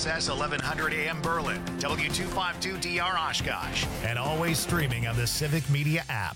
WISS 1100 AM Berlin, W252DR Oshkosh, and always streaming on the Civic Media app.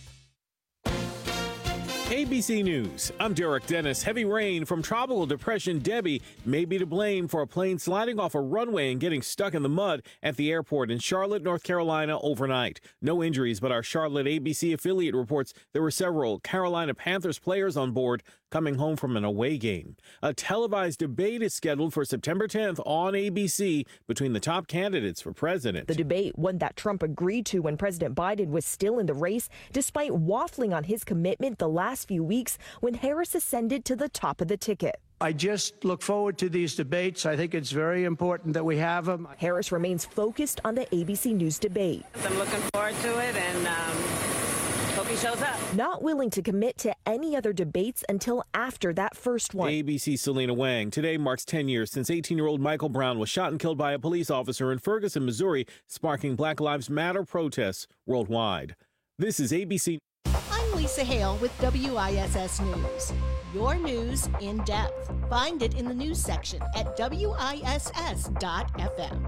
ABC News. I'm Derek Dennis. Heavy rain from Tropical Depression Debbie may be to blame for a plane sliding off a runway and getting stuck in the mud at the airport in Charlotte, North Carolina overnight. No injuries, but our Charlotte ABC affiliate reports there were several Carolina Panthers players on board coming home from an away game. A televised debate is scheduled for September 10th on ABC between the top candidates for president. The debate, one that Trump agreed to when President Biden was still in the race, despite waffling on his commitment the last few weeks when Harris ascended to the top of the ticket. I just look forward to these debates. I think it's very important that we have them. Harris remains focused on the ABC News debate. I'm looking forward to it and hope he shows up. Not willing to commit to any other debates until after that first one. ABC's Selena Wang. Today marks 10 years since 18-year-old Michael Brown was shot and killed by a police officer in Ferguson, Missouri, sparking Black Lives Matter protests worldwide. This is ABC. I'm Lisa Hale with WISS News. Your news in depth. Find it in the news section at WISS.FM.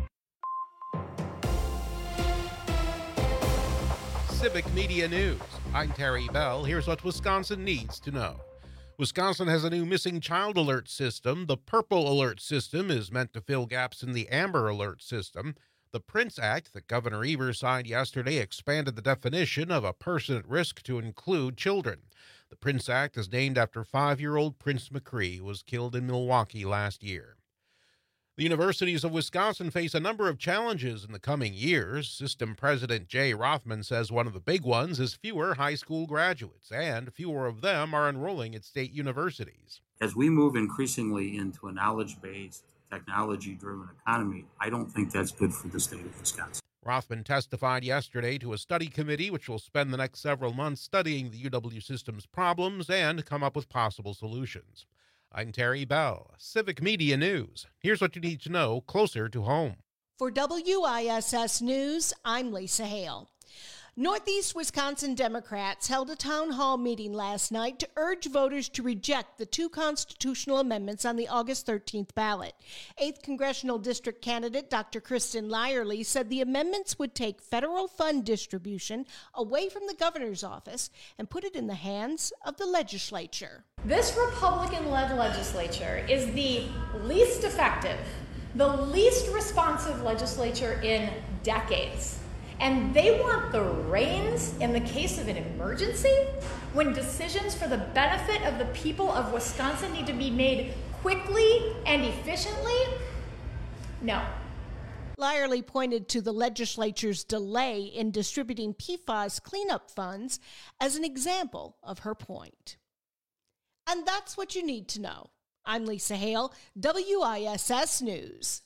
Civic Media News. I'm Terry Bell. Here's what Wisconsin needs to know. Wisconsin has a new missing child alert system. The Purple Alert system is meant to fill gaps in the Amber Alert system. The Prince Act that Governor Evers signed yesterday expanded the definition of a person at risk to include children. The Prince Act is named after 5-year-old Prince McCree, who was killed in Milwaukee last year. The universities of Wisconsin face a number of challenges in the coming years. System President Jay Rothman says one of the big ones is fewer high school graduates, and fewer of them are enrolling at state universities. As we move increasingly into a knowledge-based, technology-driven economy, I don't think that's good for the state of Wisconsin. Rothman testified yesterday to a study committee which will spend the next several months studying the UW system's problems and come up with possible solutions. I'm Terry Bell, Civic Media News. Here's what you need to know closer to home. For WISS News, I'm Lisa Hale. Northeast Wisconsin Democrats held a town hall meeting last night to urge voters to reject the 2 constitutional amendments on the August 13th ballot. 8th Congressional District candidate Dr. Kristen Lyerly said the amendments would take federal fund distribution away from the governor's office and put it in the hands of the legislature. This Republican-led legislature is the least effective, the least responsive legislature in decades. And they want the reins in the case of an emergency when decisions for the benefit of the people of Wisconsin need to be made quickly and efficiently? No. Lyerly pointed to the legislature's delay in distributing PFAS cleanup funds as an example of her point. And that's what you need to know. I'm Lisa Hale, WISS News.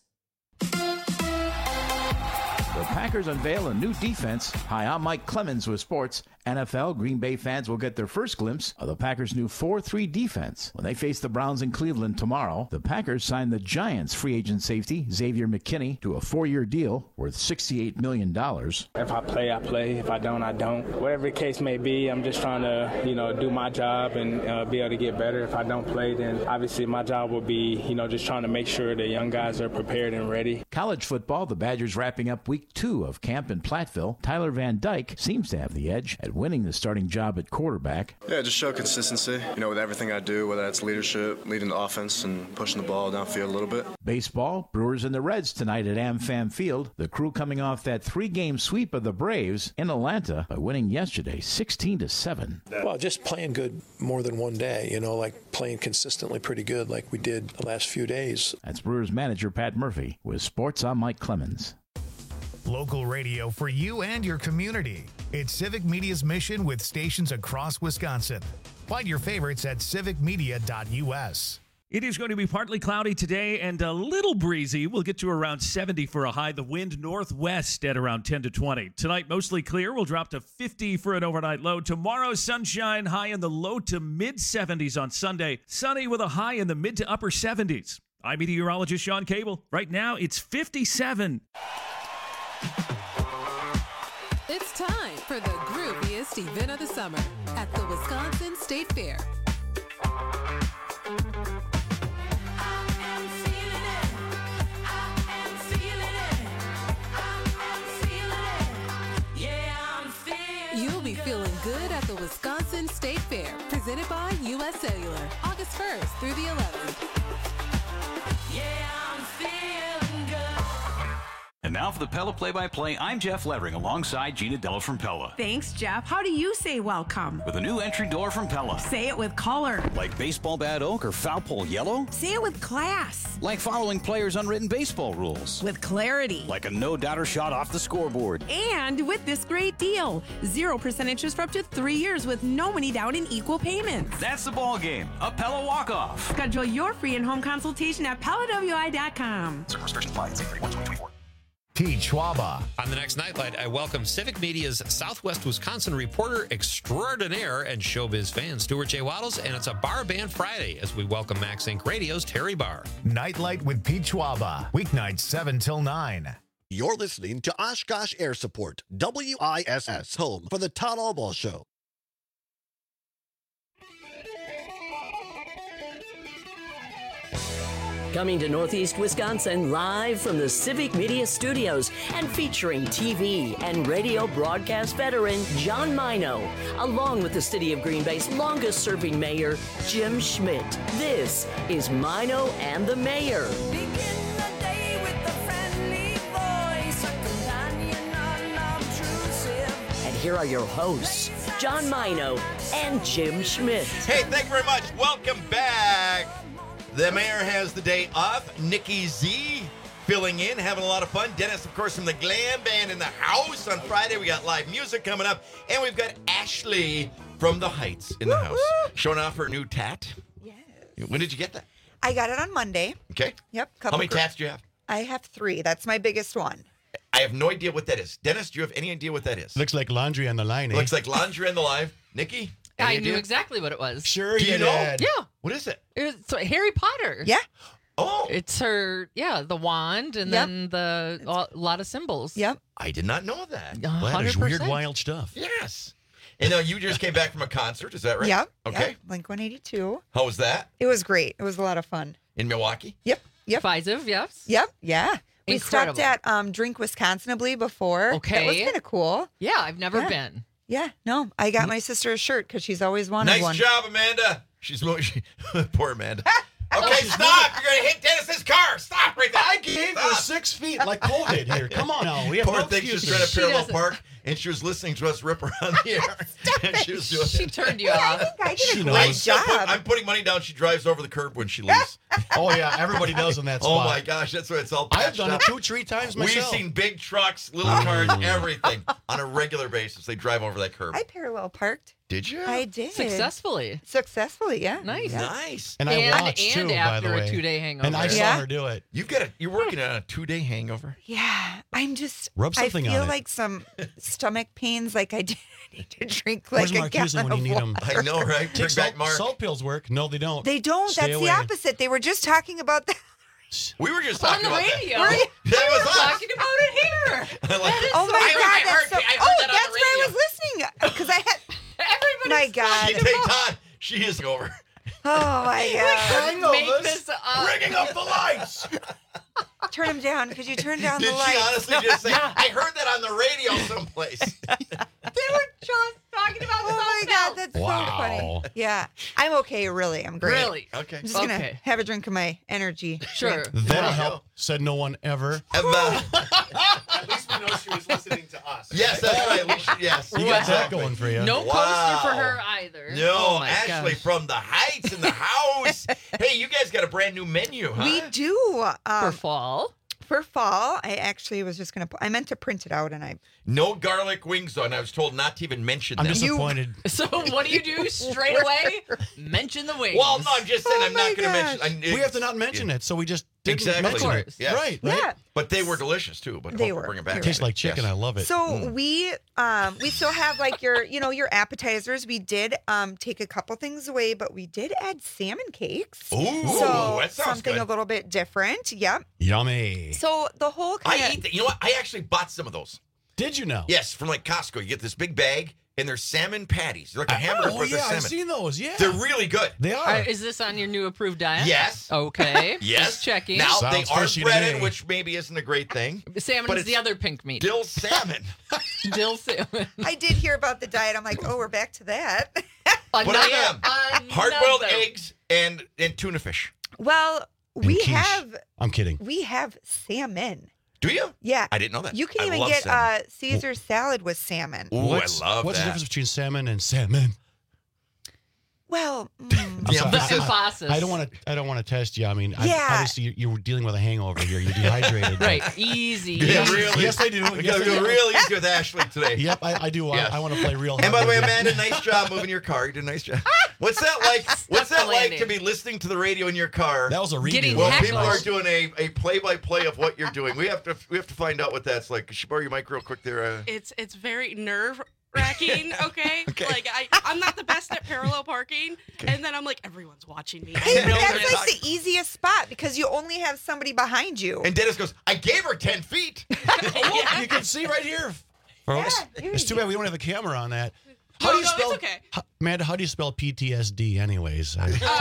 The Packers unveil a new defense. Hi, I'm Mike Clemens with sports. NFL, Green Bay fans will get their first glimpse of the Packers' new 4-3 defense. When they face the Browns in Cleveland tomorrow, the Packers signed the Giants' free agent safety, Xavier McKinney, to a 4-year deal worth $68 million. If I play, I play. If I don't, I don't. Whatever the case may be, I'm just trying to, do my job and be able to get better. If I don't play, then obviously my job will be, just trying to make sure the young guys are prepared and ready. College football, the Badgers wrapping up week 2 of camp in Platteville. Tyler Van Dyke seems to have the edge at winning the starting job at quarterback. Yeah, just show consistency, with everything I do, whether that's leadership, leading the offense, and pushing the ball downfield a little bit. Baseball, Brewers and the Reds tonight at AmFam Field. The Crew coming off that 3-game sweep of the Braves in Atlanta by winning yesterday 16-7. Well, just playing good more than one day, like playing consistently pretty good like we did the last few days. That's Brewers manager Pat Murphy. With sports, I'm Mike Clemens. Local radio for you and your community. It's Civic Media's mission with stations across Wisconsin. Find your favorites at civicmedia.us. It is going to be partly cloudy today and a little breezy. We'll get to around 70 for a high. The wind northwest at around 10 to 20. Tonight, mostly clear. We'll drop to 50 for an overnight low. Tomorrow, sunshine, high in the low to mid 70s on Sunday. Sunny with a high in the mid to upper 70s. I'm meteorologist Sean Cable. Right now, it's 57. It's time for the grooviest event of the summer at the Wisconsin State Fair. the Wisconsin State Fair, presented by U.S. Cellular, August 1st through the 11th. And now for the Pella Play-by-Play, I'm Jeff Levering alongside Gina Della from Pella. Thanks, Jeff. How do you say welcome? With a new entry door from Pella. Say it with color. Like baseball bat oak or foul pole yellow? Say it with class. Like following players' unwritten baseball rules. With clarity. Like a no-doubter shot off the scoreboard. And with this great deal, 0% interest for up to 3 years with no money down in equal payments. That's the ball game. A Pella walk-off. Schedule your free in-home consultation at PellaWI.com. Certain restrictions apply. See 31/2024. T. Schwaba. On the next Nightlight, I welcome Civic Media's Southwest Wisconsin reporter extraordinaire and showbiz fan, Stuart J. Waddles, and it's a Bar Band Friday as we welcome Max Inc. Radio's Terry Barr. Nightlight with Pete Schwaba. Weeknights 7 till 9. You're listening to Oshkosh Air Support, WISS, home for the Todd Allball Show. Coming to Northeast Wisconsin live from the Civic Media Studios and featuring TV and radio broadcast veteran John Mino, along with the City of Green Bay's longest-serving mayor, Jim Schmidt. This is Mino and the Mayor. And here are your hosts, John Mino and Jim Schmidt. Hey, thank you very much. Welcome back. The mayor has the day off. Nikki Z filling in, having a lot of fun. Dennis, of course, from the Glam Band in the house. On Friday, we got live music coming up. And we've got Ashley from the Heights in the house, showing off her new tat. Yes. When did you get that? I got it on Monday. Okay. Yep. How many tats do you have? I have 3. That's my biggest one. I have no idea what that is. Dennis, do you have any idea what that is? Looks like laundry on the line, eh? Looks like laundry on the line. Nikki? I knew exactly what it was. Sure Do you know? did. Yeah. What is it? It's Harry Potter. Yeah. Oh. It's her, the wand and then a lot of symbols. Yep. I did not know that. 100%. Weird, wild stuff. Yes. And now you just came back from a concert, is that right? Yep. Okay. Yep. Blink-182. How was that? It was great. It was a lot of fun. In Milwaukee? Yep. Fiziv, yes. Yep. Yeah. We Incredible. stopped at Drink Wisconsinably before. Okay. That was kind of cool. Yeah, I've never been. Yeah. No, I got my sister a shirt because she's always wanted Nice one. job, Amanda. Poor Amanda. Okay, stop. You're going to hit Dennis's car. Stop right there. I gave her 6 feet like COVID here. Come on now. We have Poor no thing, she's excuses. trying to parallel park, and she was listening to us rip around the air. And she was doing She turned you off. I did She a knows. great job. I'm putting money down. She drives over the curb when she leaves. Oh, yeah. Everybody does in that Oh, spot. my gosh. That's why it's all I've patched done up. it 2-3 times We've myself. seen big trucks, little cars, everything on a regular basis. They drive over that curb. I parallel parked. Did you? I did. Successfully. Successfully, yeah. Nice. Yeah. Nice. And I watched, too, by after the way. a 2-day hangover. And I saw her do it. You're working on a 2-day hangover. Yeah. I'm just, Rub something I feel on it. like some stomach pains, like I need to drink Where's like a Marcuse gallon when you of need water. them? I know, right? Bring Take back Mark. salt pills work. No, they don't. They don't. Stay That's away. the opposite. They were just talking about that. We were just On talking the about radio. Were you- that. That was us. Talking about it here. Oh my I God, that's so. heard Oh, that on that's the where I radio. was listening because I had. Everybody's My God. She takes on. She is over. Oh my God. Make this up. Bringing up the lights. Turn them down. Could you turn down Did the she lights? honestly just say, I heard that on the radio someplace? They were just talking about Oh my God, that's Wow. so funny. Yeah, I'm okay. Really, I'm great. Really? Okay. I'm just gonna have a drink of my energy. Sure. That'll help, said no one ever. At least we know she was listening to us. Yes, that's right. At least yes. You got that going for you. No poster for her either. No, Oh my Ashley gosh. from the Heights in the house. Hey, you guys got a brand new menu, huh? We do. For fall. For fall, I actually was just gonna. I meant to print it out, and I. No garlic wings, though, and I was told not to even mention I'm them. disappointed. So what do you do straight away? Mention the wings. Well, no, I'm just saying I'm my not going to mention. We have to not mention it, so we just didn't Exactly. mention Of it. course. Yes. Right, Yeah. right? But they were delicious too. But They hope were. we'll bring it back. You're Tastes like chicken. Yes. I love it. So we still have like your appetizers. We did take a couple things away, but we did add salmon cakes. Ooh, so that sounds something good. a little bit different. Yep. Yummy. So the whole I kind eat that. You know what? I actually bought some of those. Did you know? Yes, from like Costco. You get this big bag, and they're salmon patties. They're like a hamburger, but they're salmon. I've seen those. Yeah, they're really good. They are. Is this on your new approved diet? Yes. Okay. Yes. Just checking. Now Sounds they are fishy to breaded, me. which maybe isn't a great thing. Salmon but is the it's other pink meat. Dill salmon. Dill salmon. I did hear about the diet. I'm like, oh, we're back to that. What are them? Hard-boiled eggs and tuna fish. Well, I'm kidding. We have salmon. Do you? Yeah. I didn't know that. You can I even love get salmon. Caesar salad with salmon. Ooh, What's I love the that. difference between salmon and salmon? Well, I don't want to test you. I mean, Yeah. obviously you're dealing with a hangover here. You're dehydrated. Right. Easy. Yeah, really. Yes, I do. We got to go real easy with Ashley today. Yep, I do. Yes. I want to play real. And by the way, hard with you. Amanda, nice job moving your car. You did a nice job. What's that like? What's that like to be listening to the radio in your car? That was a redo. Getting Well, heckled. people are doing a play-by-play of what you're doing. We have to find out what that's like. Could you borrow your mic real quick there? It's very nerve-wracking, okay? Like, I'm not the best at parallel parking, and then I'm like, everyone's watching me. Hey, I know that's this. like the easiest spot because you only have somebody behind you. And Dennis goes, I gave her 10 feet. You can see right here, folks. It's too bad we don't have a camera on that. How do you spell? It's okay. Amanda, how do you spell PTSD? Anyways,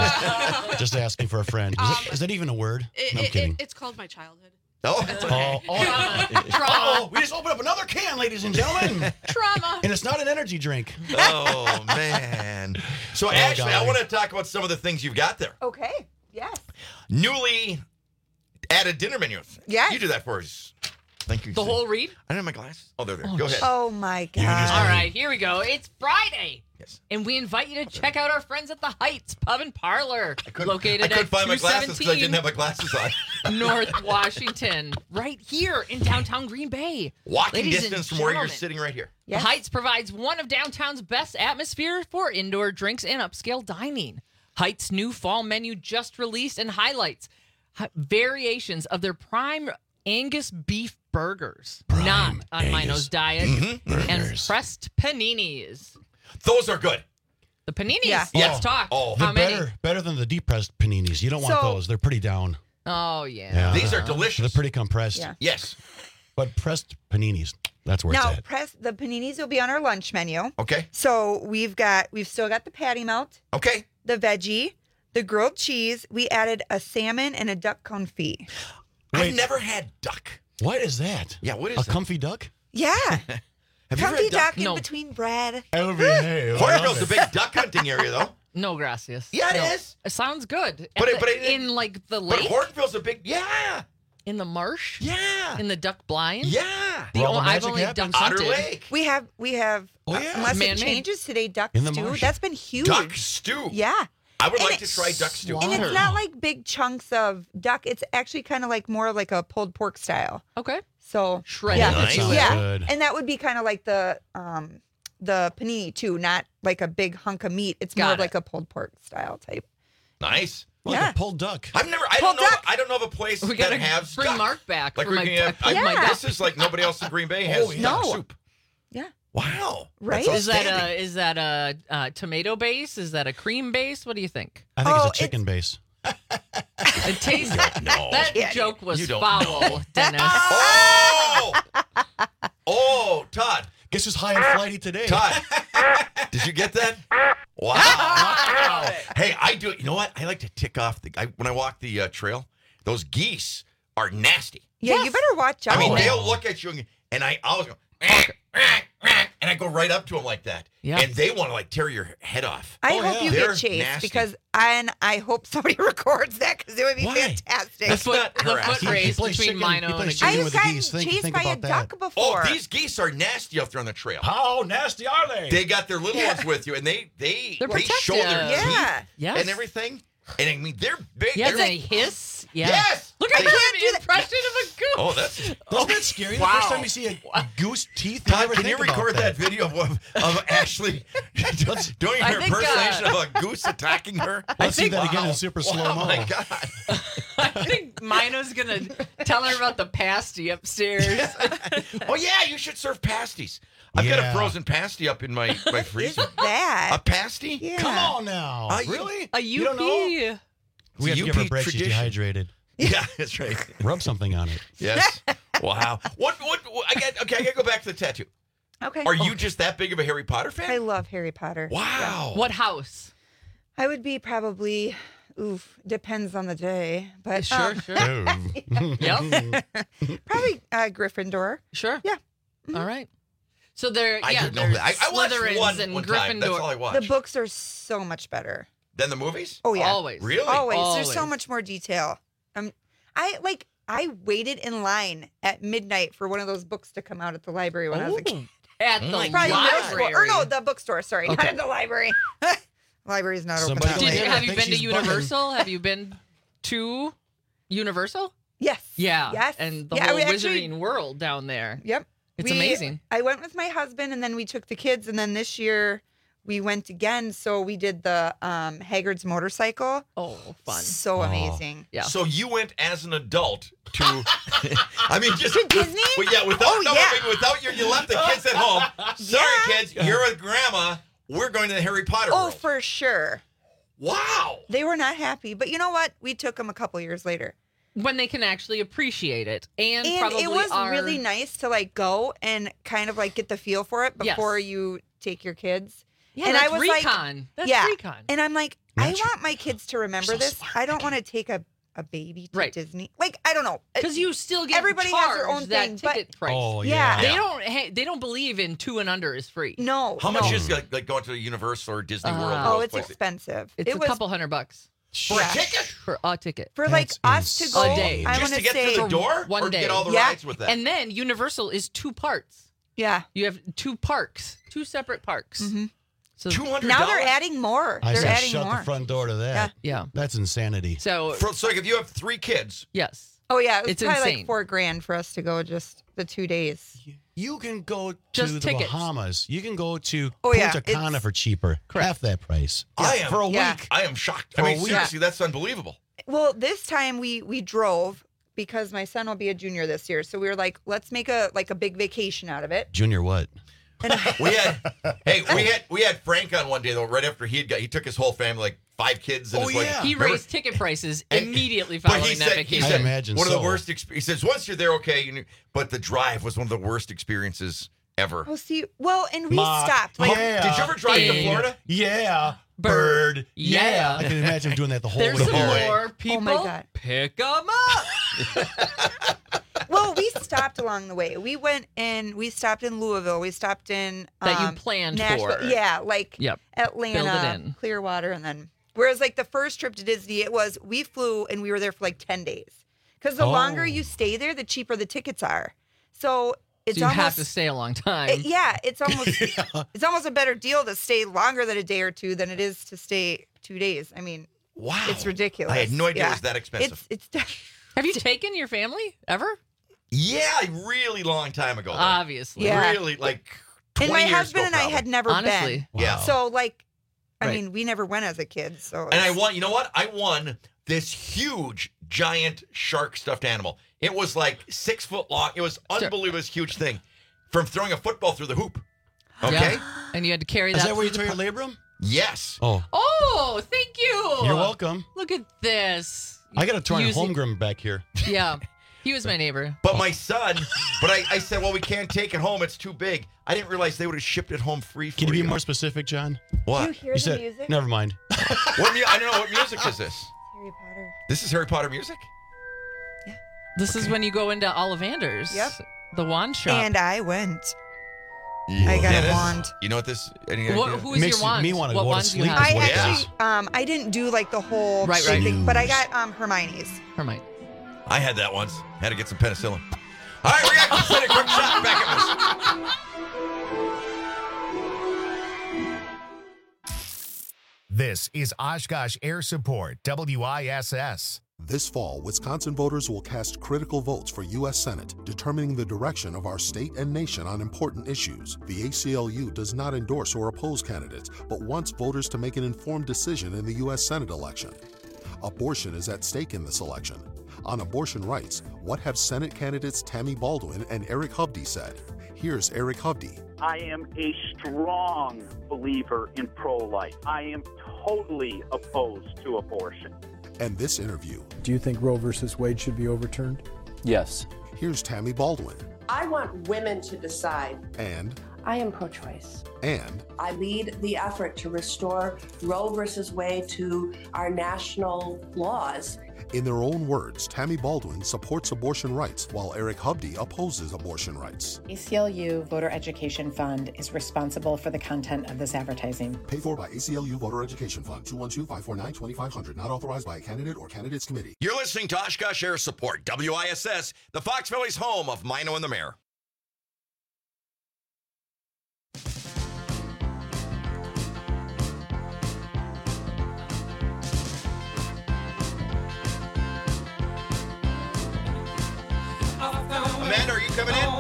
just asking for a friend. Is that even a word? No, I'm kidding. It's called my childhood. Oh, It's okay. Trauma. We just opened up another can, ladies and gentlemen. Trauma. And it's not an energy drink. Oh, man. So, Ashley, I golly. want to talk about some of the things you've got there. Okay. Yes. Newly added dinner menus. Yes. You do that for us. Thank you. The whole read? I don't have my glasses. Oh, they're there. Go ahead. Oh my God. All right, here we go. It's Friday. Yes. And we invite you to check out our friends at the Heights Pub and Parlor, located I couldn't at find my glasses because I 217 didn't have my glasses on. North Washington, right here in downtown Green Bay. Walking Ladies and distance from where you're gentlemen, sitting right here. The Heights provides one of downtown's best atmosphere for indoor drinks and upscale dining. Heights' new fall menu just released and highlights variations of their prime Angus beef burgers, not on Mino's diet, and pressed paninis. Those are good. The paninis. Yeah. Let's talk. Oh, How many? Better than the deep pressed paninis. You don't want So- those. They're pretty down. Oh yeah. Yeah. These are delicious. They're pretty compressed. Yeah. Yes. But pressed paninis, that's where Now, it's at. the paninis will be on our lunch menu. Okay. So we've still got the patty melt, Okay. the veggie, the grilled cheese. We added a salmon and a duck confit. I've never had duck. What is that? Yeah, what is a that? comfy duck? Yeah. Have you ever Comfy had duck? duck in between bread. Hornville's a big duck hunting area, though. No, gracias. Yeah, it No. is. It sounds good. But in like the But lake, Hornville's a big, yeah. in the marsh, Yeah. in the duck blind. Yeah. The Where all the I've magic only happens. duck Otter hunted. Lake. We have unless Man-made. it changes today, duck In the stew. marsh. That's been huge. Duck stew. Yeah. I would And like to try duck stew. And it's not like big chunks of duck. It's actually kind of like more like a pulled pork style. Okay. So Shredded. Yeah, Nice. Sounds yeah. good. And that would be kind of like the panini too, not like a big hunk of meat. It's more Got of like a pulled pork style type. Nice. Like Yeah. a pulled duck. I Pulled duck. I don't know of a place We that gotta has bring duck. Mark back Like for we're my- gonna have, for my duck. This is like nobody else in Green Bay has Oh, yeah. duck No. soup. Yeah. Wow. Right. That's Is that outstanding. is that a tomato base? Is that a cream base? What do you think? I think Oh, it's a chicken base. It tastes. No. That Yeah. joke was You don't foul, know. Dennis. Oh! Oh, Todd. Guess who's high and flighty today? Todd. Did you get that? Wow. Hey, I do. You know what? I like to tick off when I walk the trail. Those geese are nasty. Yeah, you better watch out. I mean, they'll look at you and I always go, and I go right up to them like that. Yeah. And they want to like tear your head off. I hope you They're get chased nasty. because I hope somebody records that because it would be Why? fantastic. That's not The foot harassing. race plays between chicken- Mino he and a plays geese. chicken I've with the gotten geese. Think chased by a about that. duck before. Oh, these geese are nasty out there on the trail. How nasty are they? They got their little ones with you, and they They're show their protective. teeth Yeah. Yes. and everything. And I mean, they're big. Yeah, they're they hiss. Yeah. Yes. Look at They- the impression of a goose. Oh, that's Doesn't that scary? The Wow. first time you see a goose teeth, you Todd. never Can you think about record that video of Ashley doing I her think, impersonation of a goose attacking her? Let's see that again in super slow Oh mo. my god! I think Mino's gonna tell her about the pasty upstairs. Oh yeah, you should serve pasties. I've got a Yeah. frozen pasty up in my freezer. That. A pasty? Yeah. Come on now. You- Really? A You don't know? UP. We have to give her a break. She's tradition. dehydrated. Yeah, that's right. Rub something on it. Yes. Wow. What? I got to go back to the tattoo. Okay. Are you just that big of a Harry Potter fan? I love Harry Potter. Wow. What house? I would be probably, depends on the day. But Sure. Yep. Probably Gryffindor. Sure. Yeah. All right. So they're I didn't know there's that. I watched Slytherins and one Gryffindor. time. That's all I watched. The books are so much better. Then the movies? Oh, yeah. Always. Really? Always. There's so much more detail. I waited in line at midnight for one of those books to come out at the library when I was a kid. At the Probably middle school. library. Or no, the bookstore. Sorry, not Okay. at the library. Library's not open. Somebody that told late. me Have you I think been to she's Universal? Have you been to Universal? Yes. Yeah. Yes. And the Yeah, whole we actually- Wizarding World down there. Yep. It's amazing. I went with my husband, and then we took the kids, and then this year we went again. So we did the Hagrid's motorcycle. Oh, fun. So amazing. Yeah. So you went as an adult to, I mean, just To Disney? without you left the kids at home. Sorry, kids, you're with grandma. We're going to the Harry Potter Oh, world. for sure. Wow. They were not happy, but you know what? We took them a couple years later. When they can actually appreciate it. And And it was are... really nice to like go and kind of like get the feel for it before you take your kids. Yeah, and that's I was recon. like, That's yeah. recon. And I'm like, I want my kids to remember this. I don't want to take a baby to Disney. Like, I don't know. Because you still get Everybody has their own charged that thing, ticket but price. Oh, yeah. They don't believe in 2 and under is free. No. How much no. is like going to Universal or Disney World? Oh, those it's places? expensive. It's it a was couple $100 For a ticket? for a ticket. for like us to go A day. I Just want to get say through the door? One or to day. get all the Yeah. rides with that? And then Universal is 2 parts. Yeah. You have 2 parks, 2 separate parks. Mm-hmm. So $200? Now they're adding more. I They're said adding shut more. the front door to that. Yeah. That's insanity. So So like if you have 3 kids, yes. Oh yeah, it's It's probably insane. like $4,000 for us to go just the 2 days. You can go Just to the tickets. Bahamas. You can go to Oh, yeah, Punta Cana it's- for cheaper. Half that price. I am For a Yeah. week. I am shocked. I For a mean, week. seriously, that's unbelievable. Well, this time we drove because my son will be a junior this year. So we were like, let's make a big vacation out of it. Junior what? We had Frank on one day though. Right after he took his whole family, like 5 kids. And Oh, his wife. yeah. He Remember? raised ticket prices And- immediately But following he that said, vacation. I imagine one of so. the worst. He says once you're there, okay, but the drive was one of the worst experiences ever. Oh, see, well, and we Mark, stopped. Like, yeah. Did you ever drive to Ding. Florida? Yeah. Bird. Yeah. I can imagine doing that the whole There's way some home. more people. Oh my God. Pick them up. well, we stopped along the way. We went and we stopped in Louisville. We stopped in That you planned Nashville. for. Yeah, like Yep. Atlanta, Build it in. Clearwater, and then. Whereas, like the first trip to Disney, it was we flew and we were there for like 10 days. Because the longer you stay there, the cheaper the tickets are. So it's So you almost have to stay a long time. it's almost a better deal to stay longer than a day or two than it is to stay 2 days. I mean, Wow, it's ridiculous. I had no idea Yeah. it was that expensive. It's Have you taken your family ever? Yeah, a really long time ago. though. Obviously. Yeah. Really, like 20 and my years husband ago, and I probably. had never Honestly. been. Yeah. So like, I Right. mean, we never went as a kid. So And I it's- won. You know what? I won this huge, giant shark stuffed animal. It was like 6 foot long. It was unbelievable. It was a huge thing. From throwing a football through the hoop. Okay. Yeah. And you had to carry Is that. that where you through tore the your labrum? Yes. Oh, Oh, thank you. you're welcome. Look at this. I got a torn Using- homegrown back here. Yeah. He was my neighbor. But my son, I said, well, we can't take it home. It's too big. I didn't realize they would have shipped it home free for Can you be more specific, John? What? Do you hear the said, music? never mind. I don't know. What music is this? Harry Potter. This is Harry Potter music? This is when you go into Ollivander's. Yep. The wand shop. And I went. Yeah. I got a Dennis, wand. You know what this? Any What- idea? who is Makes your wand? me wanna What go to wand do you sleep. have? I Yeah. actually, I didn't do like the whole Right, big right. thing, but I got Hermione's. Hermione. I had that once. Had to get some penicillin. All right, we got to send a quick shot back at this. This is Oshkosh Air Support, WISS. This fall, Wisconsin voters will cast critical votes for U.S. Senate, determining the direction of our state and nation on important issues. The ACLU does not endorse or oppose candidates, but wants voters to make an informed decision in the U.S. Senate election. Abortion is at stake in this election. On abortion rights, what have Senate candidates Tammy Baldwin and Eric Hovde said? Here's Eric Hovde. I am a strong believer in pro-life. I am totally opposed to abortion. And this interview. Do you think Roe versus Wade should be overturned? Yes. Here's Tammy Baldwin. I want women to decide. And I am pro-choice. And I lead the effort to restore Roe versus Wade to our national laws. in their own words, Tammy Baldwin supports abortion rights while Eric Hubdy opposes abortion rights. ACLU Voter Education Fund is responsible for the content of this advertising. Paid for by ACLU Voter Education Fund, 212-549-2500, not authorized by a candidate or candidates committee. You're listening to Oshkosh Air Support, WISS, the Fox Valley's home of Mino and the Mayor. Amanda, are you coming in?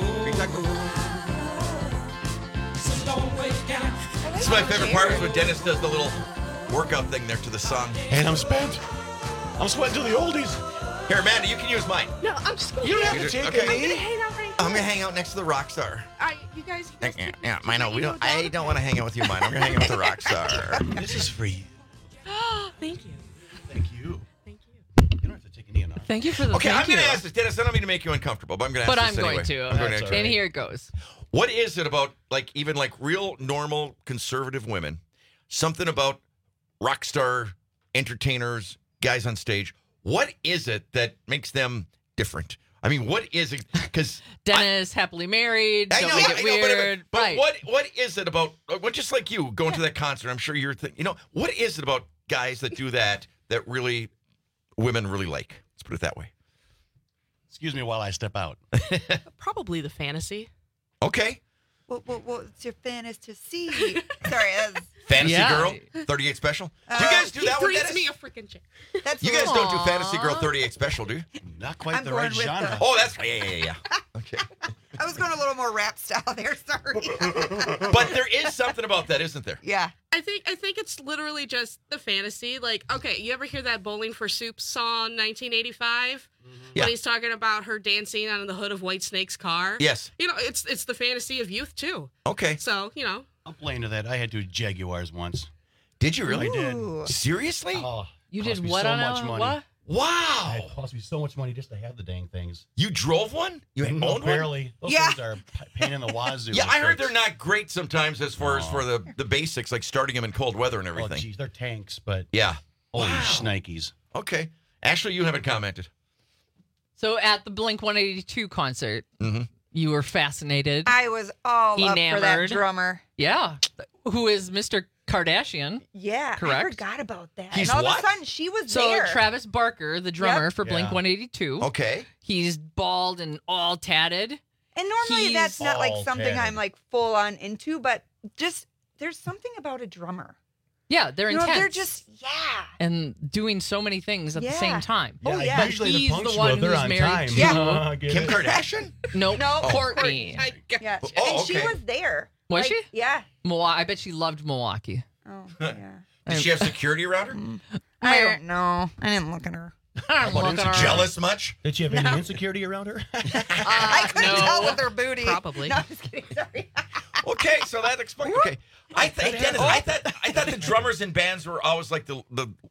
This is my favorite part is when Dennis does the little workout thing there to the song. And I'm spent. I'm sweating to the oldies. Here, Amanda, you can use mine. No, I'm just going to. You don't have to take okay. I'm going to hang out right here. I'm going to hang out next to the rock star. You guys Yeah, Mino, I don't want to hang out with you, Mino. I'm going to hang out with the rock star. This is for you. Thank you. Thank you. Thank you. You don't have to take any enough. Thank you for the Okay, thank I'm going to you. ask this. Dennis, I don't mean to make you uncomfortable, but I'm going to ask But this I'm anyway. going to. I'm going to. And here it goes. What is it about, like, even like real, normal, conservative women, something about rock star entertainers, guys on stage, what is it that makes them different? I mean, what is it? Because Dennis, happily married, don't make it weird. But right. what is it about, just like you, going to that concert, I'm sure you're thinking, what is it about guys that do that really, women really like? Let's put it that way. Excuse me while I step out. Probably the fantasy. Okay. What's your fantasy? Sorry, Fantasy Girl, 38 Special. Do you guys do that one, He Dennis? brings me a freaking chair. You guys don't do Fantasy Girl 38 Special, do you? Not quite I'm the right going with genre. Oh, that's right. Yeah. Okay. I was going a little more rap style there. Sorry. But there is something about that, isn't there? Yeah. I think it's literally just the fantasy. Like, okay, you ever hear that Bowling for Soup song, 1985? Yeah. When he's talking about her dancing on the hood of White Snake's car? Yes. It's the fantasy of youth, too. Okay. So, I'll play into that. I had two Jaguars once. Did you really? I did. Seriously? Oh, You cost did me what so on much a money. what? Wow. It cost me so much money just to have the dang things. You drove one? You owned one? Barely. Those things are pain in the wazoo. Yeah, I heard they're not great sometimes as far as for the basics, like starting them in cold weather and everything. Oh, geez, they're tanks, but yeah. Holy shnikes. Okay. Ashley, you haven't commented. So at the Blink-182 concert, you were fascinated. I was all up for that Enamored. drummer. Yeah. Who is Mr. Kardashian. Yeah, Correct. I forgot about that. He's and all what? of a sudden, she was So there. Travis Barker, the drummer Yep. for Yeah. Blink-182. Okay. He's bald and all tatted. And normally that's not like all something tatted. I'm like full on into, but just there's something about a drummer. Yeah, they're intense. They're just and doing so many things at the same time. Oh, yeah. But Usually they're he's the punctual one if they're who's on married time. to Yeah. Get Kim it? Kardashian? Nope, No, Courtney. Yeah. Oh, and she okay. was there. Was Like, she? Yeah. I bet she loved Milwaukee. Oh, yeah. Did she have security around her? I don't know. I didn't look at her. Jealous much? Did she have any insecurity around her? I couldn't tell with her booty. Probably. No, I'm just kidding. Sorry. Okay, so that explains. Okay, I thought the drummers in bands were always like the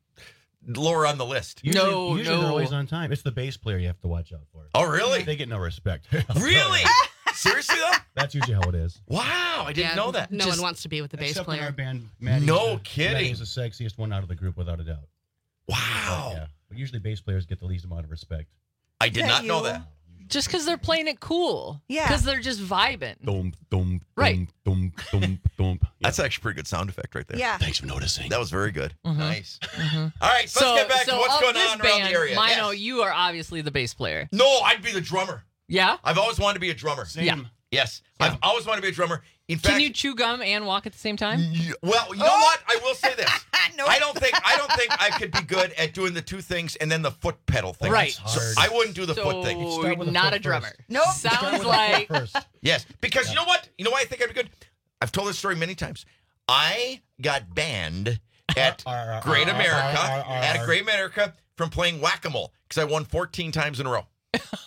lower on the list. Usually they're always on time. It's the bass player you have to watch out for. Oh, really? They get no respect. Really? Seriously though? That's usually how it is. Wow, I didn't know that. No one wants to be with the bass Except in our player. band, Maddie's No kidding. Maddie's the sexiest one out of the group, without a doubt. Wow. Yeah. But usually bass players get the least amount of respect. I did not know that. Just because they're playing it cool. Yeah. Because they're just vibing. Dum, dum, Right. dum, dum, dum. That's actually a pretty good sound effect right there. Yeah. Thanks for noticing. That was very good. Nice. Mhm. All right, so let's get back to what's of going this on band, around the area. Mino, Yes. you are obviously the bass player. No, I'd be the drummer. Yeah? I've always wanted to be a drummer. Same. Yeah. Yes, I've always wanted to be a drummer. In fact, Can you chew gum and walk at the same time? well, you know what? I will say this. Nope. I don't think I could be good at doing the two things and then the foot pedal thing. Right. So hard. I wouldn't do the So foot thing. Start with the not foot a drummer. first. Nope. Sounds like First. Yes, because you know what? You know why I think I'd be good? I've told this story many times. I got banned at Great America from playing whack-a-mole because I won 14 times in a row.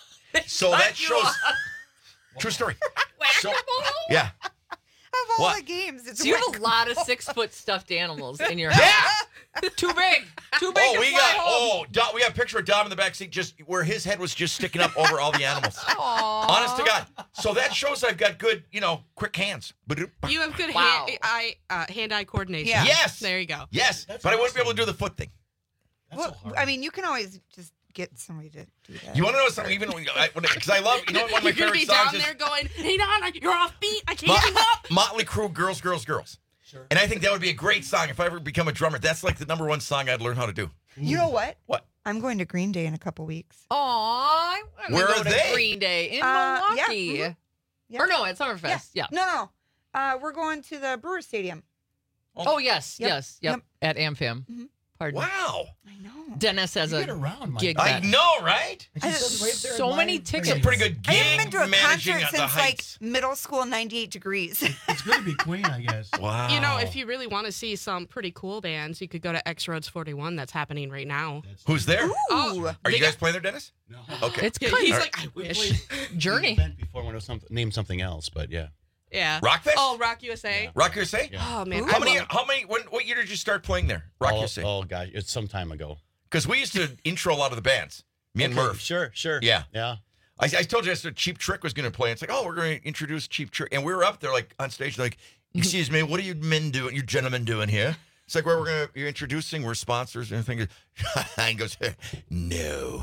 So that shows. True story. So, yeah. Of all What? the games, it's So you have a lot of 6-foot stuffed animals in your house. Too big. Too big. We got a picture of Dom in the back seat, just where his head was just sticking up over all the animals. Aww. Honest to God. So that shows I've got good, quick hands. You have good hand-eye coordination. Yeah. Yes. There you go. Yes, but I wouldn't be able to do the foot thing. Well, I mean, you can always just get somebody to do that. You want to know something? Even because I love, one of my You're favorite be songs down is there going, hey, Don, you're off beat. I can't keep up. Motley Crue, Girls, Girls, Girls. Sure. And I think that would be a great song if I ever become a drummer. That's like the number one song I'd learn how to do. You know what? What? I'm going to Green Day in a couple weeks. Aw, I'm Where gonna are go they? to Green Day in Yeah. Milwaukee. Mhm. Yeah. Or no, at Summerfest. Yeah. No. We're going to the Brewer Stadium. Oh, yes. Yep. Yes. Yep. At AmFam. Mhm. Pardon. Wow. I know. Dennis has a gig. I know, right? So many tickets. It's a pretty good I gig haven't been to a managing concert the since heights. middle school, 98 degrees. It's good to be Queen, I guess. Wow. If you really want to see some pretty cool bands, you could go to X Roads 41. That's happening right now. Who's there? Ooh. Are you guys playing there, Dennis? No. Okay. It's He's All right. like, I wish. Journey. Event before when it was named something else, but yeah. Yeah. Rockfest? Oh, Rock USA. Rock USA? Yeah. Oh, man. How many? What year did you start playing there? Rock USA? Oh, gosh. It's some time ago. Because we used to intro a lot of the bands. Me and Okay, Murph. Sure. Yeah. Yeah. I told you I said Cheap Trick was going to play. It's like, we're going to introduce Cheap Trick. And we were up there like on stage like, excuse me, what are you men doing, you gentlemen doing here? It's like, you're introducing, we're sponsors and everything. And he goes, no.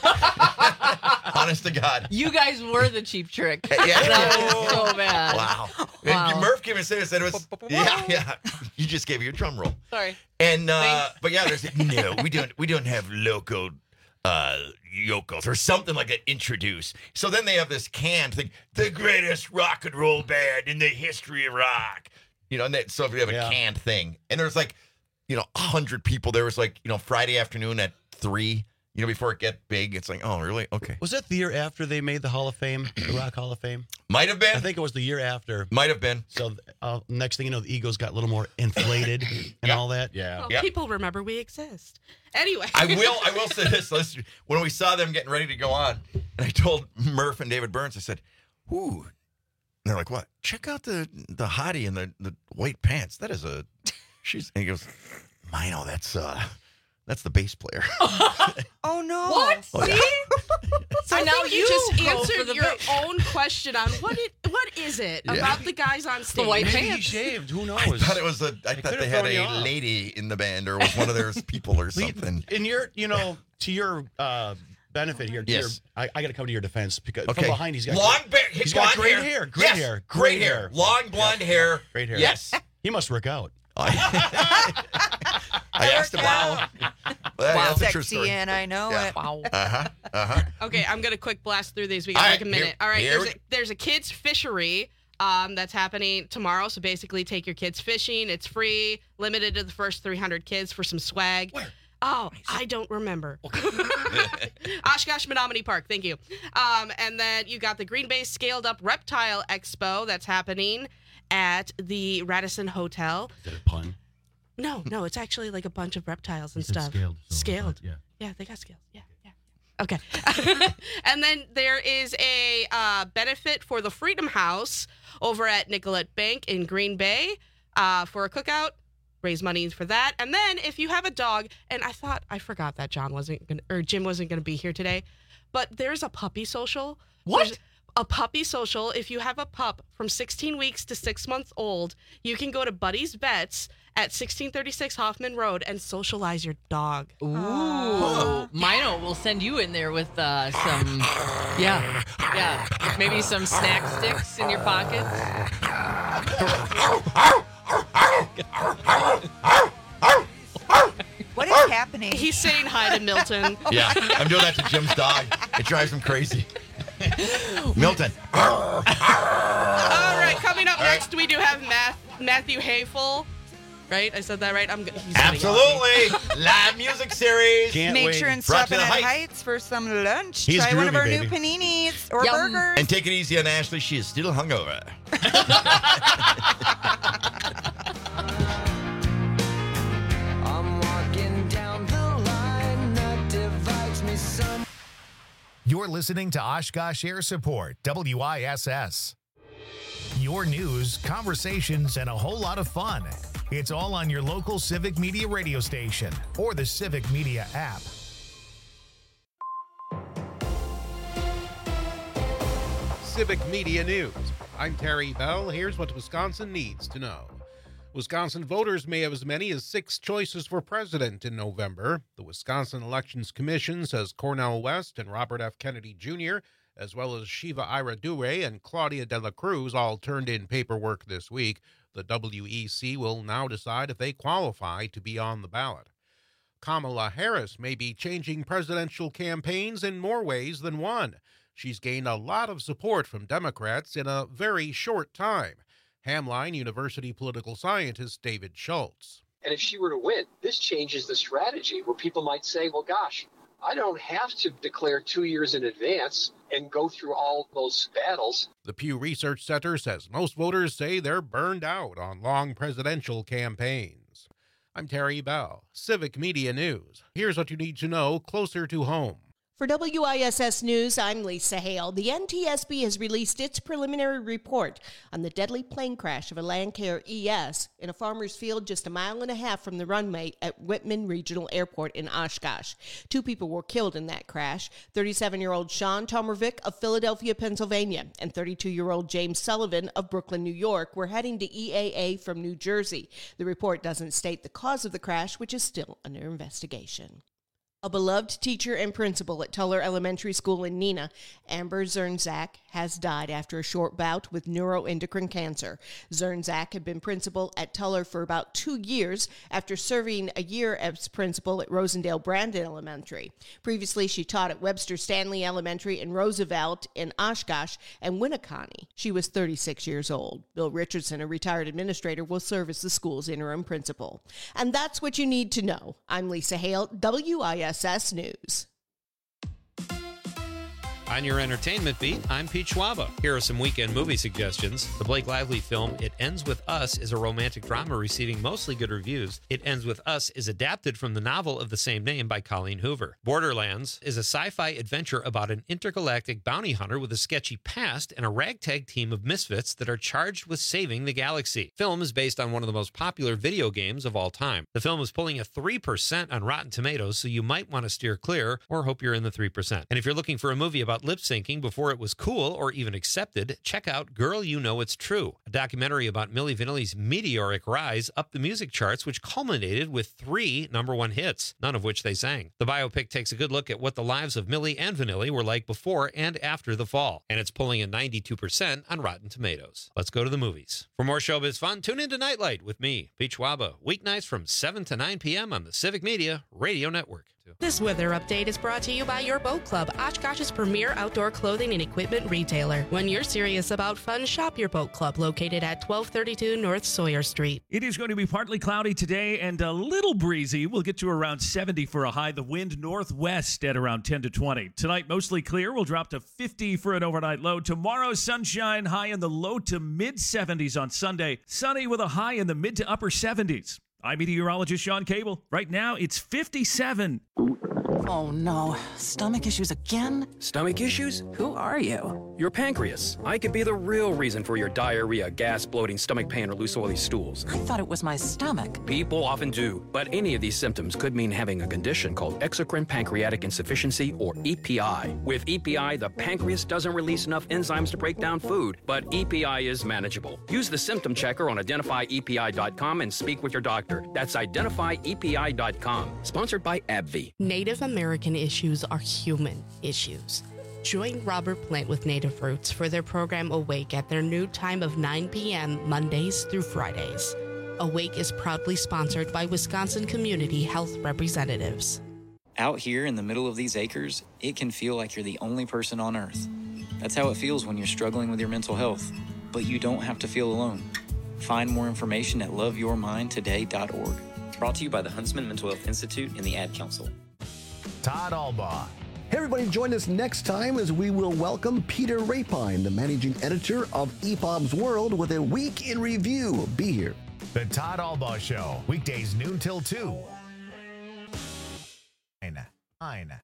Honest to God. You guys were the Cheap Trick. Yeah. That was so bad. Wow. Wow. And Murph came and said it was, yeah. You just gave your drum roll. Sorry. And, but yeah, there's, no, we don't have local yokels or something like that introduce. So then they have this canned thing, the greatest rock and roll band in the history of rock. So we have a canned thing. And there's like, 100 people. There was like, Friday afternoon at 3, before it get big. It's like, oh, really? Okay. Was that the year after they made the Hall of Fame, the Rock Hall of Fame? Might have been. I think it was the year after. Might have been. So next thing you know, the egos got a little more inflated and all that. Well, people remember we exist. Anyway. I will say this. When we saw them getting ready to go on, and I told Murph and David Burns, I said, ooh. And they're like, what? Check out the hottie in the white pants. That is and he goes, Mino, that's the bass player. Oh, no. What? Oh, yeah. See? So now you just go answered for the your bass. own question on what is it about the guys on stage? The white Maybe pants. he shaved. Who knows? I thought it was I thought they had a lady in the band or was one of their people or something. In your, to your benefit here, Yes. I got to come to your defense because Okay. from behind he's got he's got blonde great hair. Great Yes, hair. Great hair. Long blonde hair. Great hair. Yes. He must work out. I asked him. Wow. That's a true Sexy, story. and I know it. Wow. Okay, I'm gonna quick blast through these. We All got right, like a minute. here- All right, here there's a kids fishery that's happening tomorrow. So basically, take your kids fishing. It's free, limited to the first 300 kids for some swag. Where? Oh, I don't remember. Oshkosh Menominee Park. Thank you. And then you got the Green Bay Scaled Up Reptile Expo that's happening at the Radisson Hotel. Is that a pun? No, it's actually like a bunch of reptiles and You said stuff. scaled. Yeah. Yeah, they got scales. Yeah. Okay. And then there is a benefit for the Freedom House over at Nicollet Bank in Green Bay for a cookout. Raise money for that. And then if you have a dog, and I forgot that Jim wasn't going to be here today, but there's a puppy social. What? There's a puppy social. If you have a pup from 16 weeks to 6 months old, you can go to Buddy's Vets at 1636 Hoffman Road and socialize your dog. Ooh. Mino will send you in there with some, maybe some snack sticks in your pockets. What is happening? He's saying hi to Milton. Yeah, I'm doing that to Jim's dog. It drives him crazy. Milton. All right, coming up next, we do have Matthew Hayful. Right? I said that right? He's Absolutely. Live music series. Make sure and Brought stop to in the at Heights. Heights for some lunch. He's Try one of groovy, our baby. new paninis or Yum. burgers. And take it easy on Ashley. She is still hungover. I'm walking down the line that divides me some. You're listening to Oshkosh Air Support, WISS. Your news, conversations, and a whole lot of fun. It's all on your local Civic Media radio station or the Civic Media app. Civic Media News. I'm Terry Bell. Here's what Wisconsin needs to know. Wisconsin voters may have as many as 6 choices for president in November. The Wisconsin Elections Commission says Cornel West and Robert F. Kennedy Jr., as well as Shiva Ira Dure and Claudia De La Cruz, all turned in paperwork this week. The WEC will now decide if they qualify to be on the ballot. Kamala Harris may be changing presidential campaigns in more ways than one. She's gained a lot of support from Democrats in a very short time. Hamline University political scientist David Schultz. And if she were to win, this changes the strategy where people might say, well, gosh, I don't have to declare 2 years in advance and go through all those battles. The Pew Research Center says most voters say they're burned out on long presidential campaigns. I'm Terry Bell, Civic Media News. Here's what you need to know closer to home. For WISS News, I'm Lisa Hale. The NTSB has released its preliminary report on the deadly plane crash of a Lancair ES in a farmer's field just 1.5 miles from the runway at Whitman Regional Airport in Oshkosh. 2 people were killed in that crash. 37-year-old Sean Tomervik of Philadelphia, Pennsylvania, and 32-year-old James Sullivan of Brooklyn, New York, were heading to EAA from New Jersey. The report doesn't state the cause of the crash, which is still under investigation. A beloved teacher and principal at Tuller Elementary School in Neenah, Amber Zernzak, has died after a short bout with neuroendocrine cancer. Zernzak had been principal at Tuller for about 2 years after serving a year as principal at Rosendale Brandon Elementary. Previously, she taught at Webster Stanley Elementary in Roosevelt in Oshkosh and Winneconne. She was 36 years old. Bill Richardson, a retired administrator, will serve as the school's interim principal. And that's what you need to know. I'm Lisa Hale, WISS News. On your entertainment beat, I'm Pete Schwaba. Here are some weekend movie suggestions. The Blake Lively film It Ends With Us is a romantic drama receiving mostly good reviews. It Ends With Us is adapted from the novel of the same name by Colleen Hoover. Borderlands is a sci-fi adventure about an intergalactic bounty hunter with a sketchy past and a ragtag team of misfits that are charged with saving the galaxy. The film is based on one of the most popular video games of all time. The film is pulling a 3% on Rotten Tomatoes, so you might want to steer clear or hope you're in the 3%. And if you're looking for a movie about lip syncing before it was cool or even accepted, check out Girl You Know It's True, a documentary about Milli Vanilli's meteoric rise up the music charts, which culminated with 3 #1 hits, none of which they sang. The biopic takes a good look at what the lives of Milli and Vanilli were like before and after the fall, and it's pulling a 92% on Rotten Tomatoes. Let's go to the movies. For more showbiz fun, tune into Nightlight with me, Pete Schwaba, weeknights from 7 to 9 p.m. on the Civic Media Radio Network. This weather update is brought to you by Your Boat Club, Oshkosh's premier outdoor clothing and equipment retailer. When you're serious about fun, shop Your Boat Club, located at 1232 North Sawyer Street. It is going to be partly cloudy today and a little breezy. We'll get to around 70 for a high. The wind northwest at around 10 to 20. Tonight, mostly clear. We'll drop to 50 for an overnight low. Tomorrow, sunshine, high in the low to mid 70s on Sunday. Sunny with a high in the mid to upper 70s. I'm meteorologist Sean Cable. Right now, it's 57. Oh no, stomach issues again? Stomach issues? Who are you? Your pancreas. I could be the real reason for your diarrhea, gas, bloating, stomach pain, or loose oily stools. I thought it was my stomach. People often do, but any of these symptoms could mean having a condition called exocrine pancreatic insufficiency, or EPI. With EPI, the pancreas doesn't release enough enzymes to break down food, but EPI is manageable. Use the symptom checker on identifyepi.com and speak with your doctor. That's identifyepi.com. Sponsored by AbbVie. Native American issues are human issues. Join Robert Plant with Native Roots for their program Awake at their new time of 9 p.m. Mondays through Fridays. Awake is proudly sponsored by Wisconsin Community Health Representatives. Out here in the middle of these acres, it can feel like you're the only person on Earth. That's how it feels when you're struggling with your mental health. But you don't have to feel alone. Find more information at loveyourmindtoday.org. Brought to you by the Huntsman Mental Health Institute and the Ad Council. Todd Albaugh. Hey everybody, join us next time as we will welcome Peter Rapine, the managing editor of EPOB's World, with a week in review. Be here. The Todd Albaugh Show, weekdays noon till 2. Fine.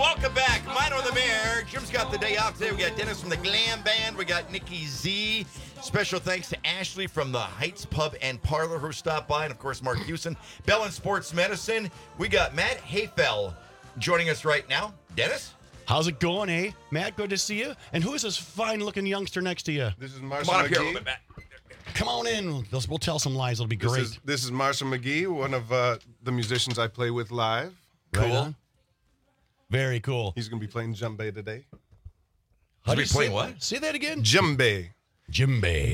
welcome back. Mine or the Mayor. Jim's got the day off today. We got Dennis from the Glam Band. We got Nikki Z. Special thanks to Ashley from the Heights Pub and Parlor who stopped by. And, of course, Mark Hewson. Bell and Sports Medicine. We got Matt Hayfell joining us right now. Dennis? How's it going, eh? Matt, good to see you. And who is this fine-looking youngster next to you? This is Marshall Come on up here a McGee. little bit, Matt. Come on in. We'll tell some lies. It'll be great. This is Marshall McGee, one of the musicians I play with live. Right on. Very cool. He's going to be playing djembe today. How do you playing what? Say that again. Djembe. Djembe.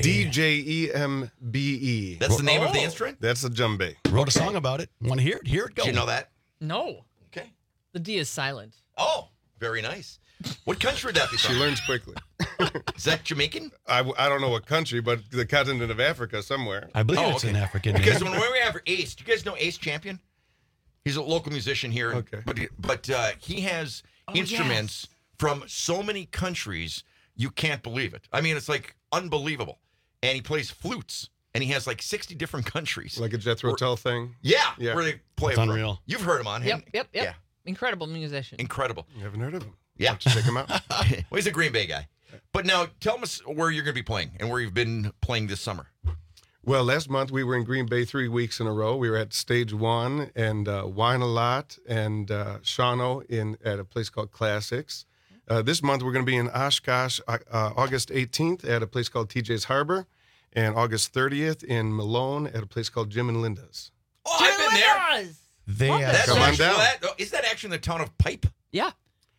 DJEMBE. That's the name of the instrument? That's a djembe. Wrote a song about it. Want to hear it? Here it goes. Did you know that? No. Okay. The D is silent. Oh, very nice. What country would that be from? She learns quickly. Is that Jamaican? I don't know what country, but the continent of Africa somewhere. I believe it's an African name. Because when we have Ace, do you guys know Ace Champion? He's a local musician here. Okay. But he has instruments from so many countries, you can't believe it. I mean, it's like unbelievable. And he plays flutes, and he has like 60 different countries. Like a Jethro Tull thing? Yeah, where they play It's it from. unreal. You've heard him on, Yep, haven't you? yep. Yeah, Incredible musician. incredible. You haven't heard of him? Yeah. Why don't you check him out? Well, he's a Green Bay guy. But now, tell us where you're going to be playing and where you've been playing this summer. Well, last month we were in Green Bay 3 weeks in a row. We were at Stage 1 and Wine a Lot and Shawano at a place called Classics. This month we're going to be in Oshkosh August 18th at a place called TJ's Harbor and August 30th in Malone at a place called Jim and Linda's. Oh, I've been there. Come on down. Is that actually in the town of Pipe? Yeah.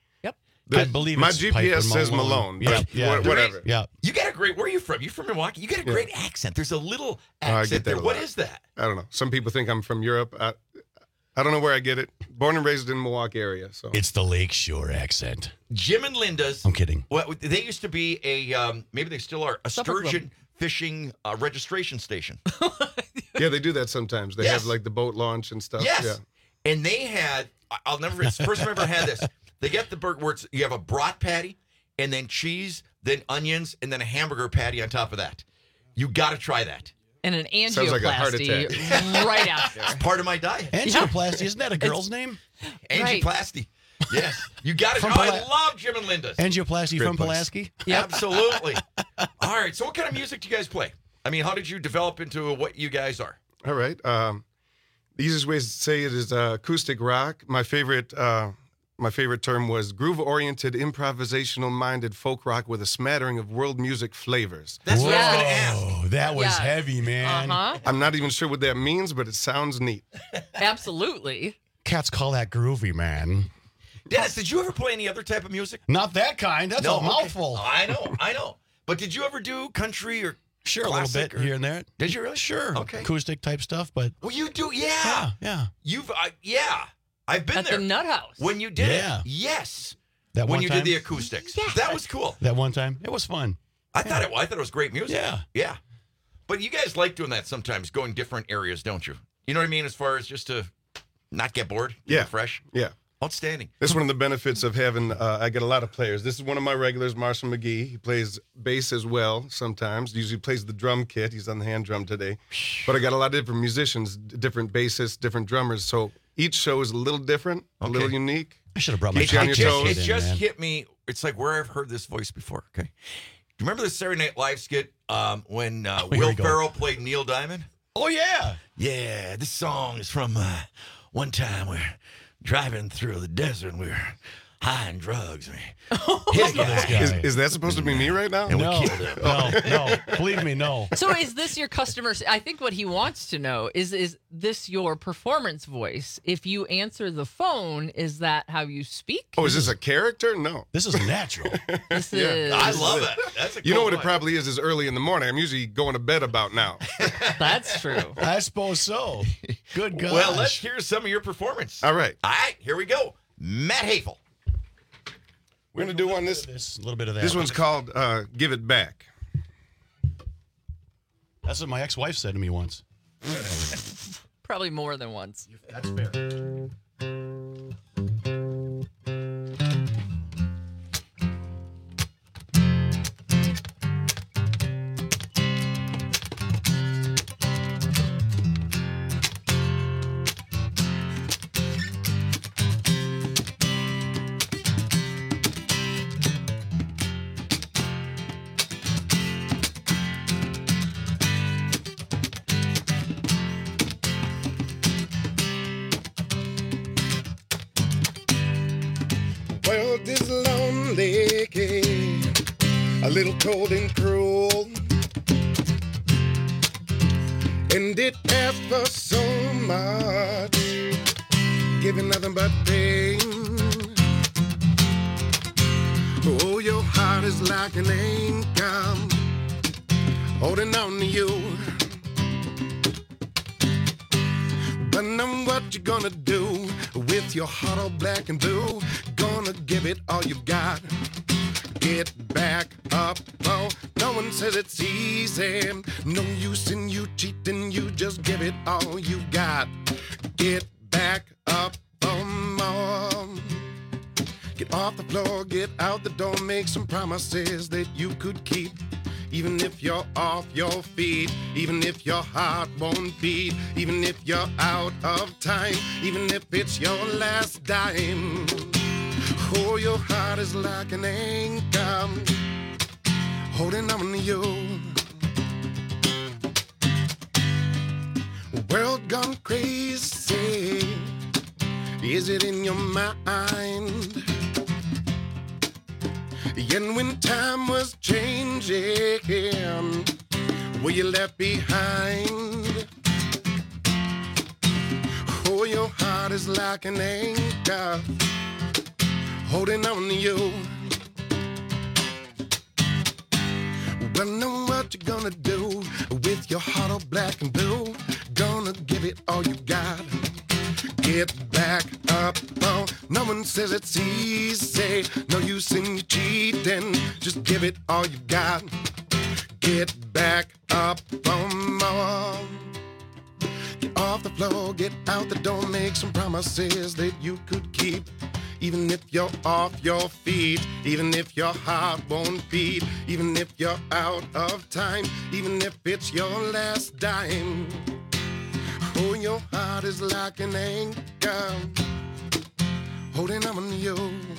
I believe my it's GPS GPS says Malone, but whatever. Yeah. You got a great. Where are you from? You from Milwaukee? You got a great accent. There's a little I accent get that there. a What lot. is that? I don't know. Some people think I'm from Europe. I don't know where I get it. Born and raised in Milwaukee area. So It's the Lakeshore accent. Jim and Linda's. I'm kidding. Well, they used to be a maybe they still are a Supper club. sturgeon fishing registration station. yeah, they do that sometimes. They Yes. have like the boat launch and stuff. Yes. Yeah. And they had, I'll never, it's the first time I ever had this. They get the burger where you have a brat patty and then cheese, then onions, and then a hamburger patty on top of that. You got to try that. And an Sounds like a heart angioplasty right after. It's part of my diet. Angioplasty, isn't that a girl's name? Angioplasty. Yes. You got to From try. I Pula- love Jim and Linda's. Angioplasty Great from place. Pulaski? Absolutely. All right. So what kind of music do you guys play? I mean, how did you develop into what you guys are? All right. The easiest way to say it is acoustic rock. My favorite term was groove-oriented, improvisational-minded folk rock with a smattering of world music flavors. That's what I was going to ask. Oh, that was Yes. heavy, man. Uh-huh. I'm not even sure what that means, but it sounds neat. Absolutely. Cats call that groovy, man. Dennis, did you ever play any other type of music? Not that kind. That's a okay. mouthful. I know. But did you ever do country or Sure, a little classic bit or- here and there. Did you really? Sure. Okay. Acoustic type stuff, but Well, you do, yeah. yeah. You've, I've been At there. the Nut House. When you did Yeah. it. Yes. That when one you time? did the acoustics. That was cool. That one time, it was fun. I thought it was great music. Yeah. Yeah. But you guys like doing that sometimes, going different areas, don't you? You know what I mean? As far as just to not get bored, keep Yeah. it fresh. Yeah. Outstanding. That's one of the benefits of having, I get a lot of players. This is one of my regulars, Marshall McGee. He plays bass as well sometimes. Usually plays the drum kit. He's on the hand drum today. But I got a lot of different musicians, different bassists, different drummers. So each show is a little different, a little unique. I should have brought my Keep you on your toes. It just hit me. It's like where I've heard this voice before. Okay. Do you remember the Saturday Night Live skit when here Will we go. Ferrell played Neil Diamond? Oh, yeah. Yeah, this song is from one time we're driving through the desert and we're high on drugs. His guy. Is that supposed to be me right now? And we No, killed him. no. Believe me, no. So is this your customer? I think what he wants to know is this your performance voice? If you answer the phone, is that how you speak? Oh, is this a character? No. This is natural. This Yeah. is. I love it. That's a You know cool what it voice. probably is early in the morning. I'm usually going to bed about now. That's true. I suppose so. Good gosh. Well, let's hear some of your performance. All right. All right, here we go. Matt Hafel. We're going to do one a little bit of that. This one's called Give It Back. That's what my ex-wife said to me once. Probably more than once. That's fair. world is lonely, a little cold and cruel, and it asks for so much, giving nothing but pain. Oh, your heart is like an anchor, holding on to you. But know what you gonna do with your heart all black and blue. Gonna give it all you got. Get back up, oh, no one says it's easy. No use in you cheating, you just give it all you got. Get back up, oh, mom. Get off the floor, get out the door, make some promises that you could keep. Even if you're off your feet, even if your heart won't beat, even if you're out of time, even if it's your last dime. Oh, your heart is like an anchor, holding on to you. World gone crazy, is it in your mind? And when time was changing, were you left behind? Oh, your heart is like an anchor, holding on to you. Well, know what you're gonna do with your heart all black and blue. Gonna give it all you got. Get back up, oh, no one says it's easy. No use in you cheating, just give it all you got. Get back up, oh, mom. Get off the floor, get out the door, make some promises that you could keep. Even if you're off your feet, even if your heart won't beat, even if you're out of time, even if it's your last dime. Oh, your heart is like an anchor, holding on to you.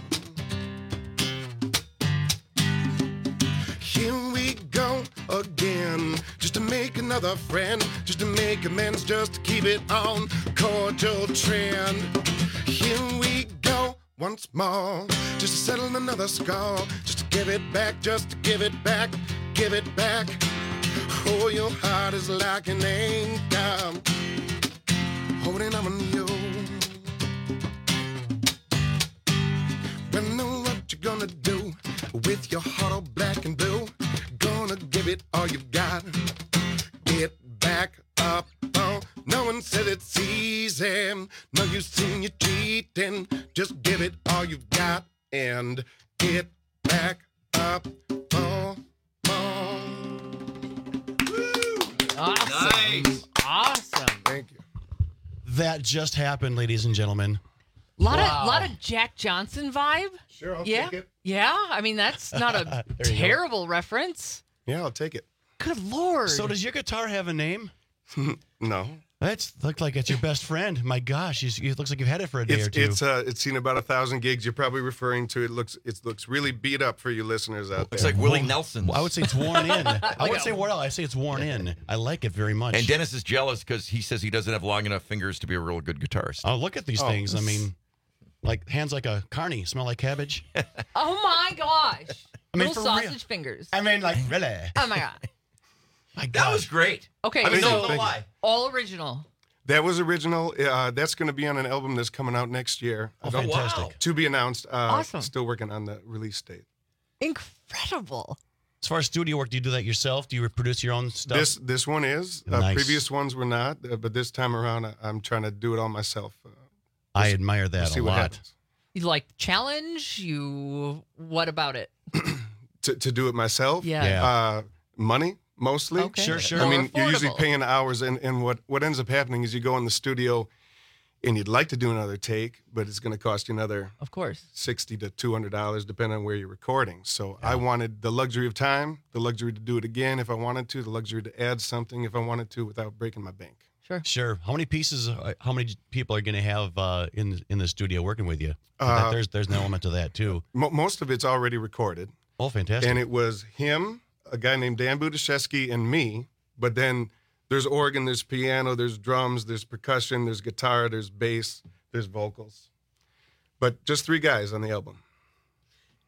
Here we go again, just to make another friend, just to make amends, just to keep it on cordial trend. Here we go once more, just to settle another score, just to give it back, just to give it back, give it back. Oh, your heart is like an anchor, holding on to you. Well, know what you're gonna do with your heart all black and blue. Gonna give it all you got. Get back up, oh, no one said it's easy. No use in you cheating, just give it all you've got and get back up, oh, oh. Awesome. Nice. Awesome. Thank you. That just happened, ladies and gentlemen. Lot of Jack Johnson vibe. Sure, I'll yeah. take it. Yeah, I mean that's not a There you go. terrible reference. Yeah, I'll take it. Good Lord. So does your guitar have a name? No. That's looked like it's your best friend. My gosh, it looks like you've had it for a day or two. It's seen about 1,000 gigs. You're probably referring to it. Looks really beat up for you listeners out there. It's like Willie Nelson. I would say it's worn in. I wouldn't say worn out. I say it's worn in. I like it very much. And Dennis is jealous because he says he doesn't have long enough fingers to be a real good guitarist. Oh, look at these things. I mean, like hands like a carny, smell like cabbage. Oh my gosh. I mean, Little for real. sausage fingers. I mean, like really. Oh my God. My God. That was great. Okay, Thank so you. all original. That was original. That's going to be on an album that's coming out next year. Oh, fantastic. Wow. To be announced. Awesome. Still working on the release date. Incredible. As far as studio work, do you do that yourself? Do you produce your own stuff? This one is. Nice. Previous ones were not, but this time around, I'm trying to do it all myself. I admire We'll that see a what lot. happens. You like the challenge? What about it? To do it myself? Yeah. Money, mostly. Okay. Sure. I mean, you're usually affordable. paying hours, and what ends up happening is you go in the studio, and you'd like to do another take, but it's going to cost you another, Of course. $60 to $200, depending on where you're recording. So I wanted the luxury of time, the luxury to do it again if I wanted to, the luxury to add something if I wanted to without breaking my bank. Sure. How many people are going to have in the studio working with you? There's an element to that too. Most of it's already recorded. Oh, fantastic! And it was him, a guy named Dan Budaszewski, and me. But then there's organ, there's piano, there's drums, there's percussion, there's guitar, there's bass, there's vocals. But just 3 guys on the album.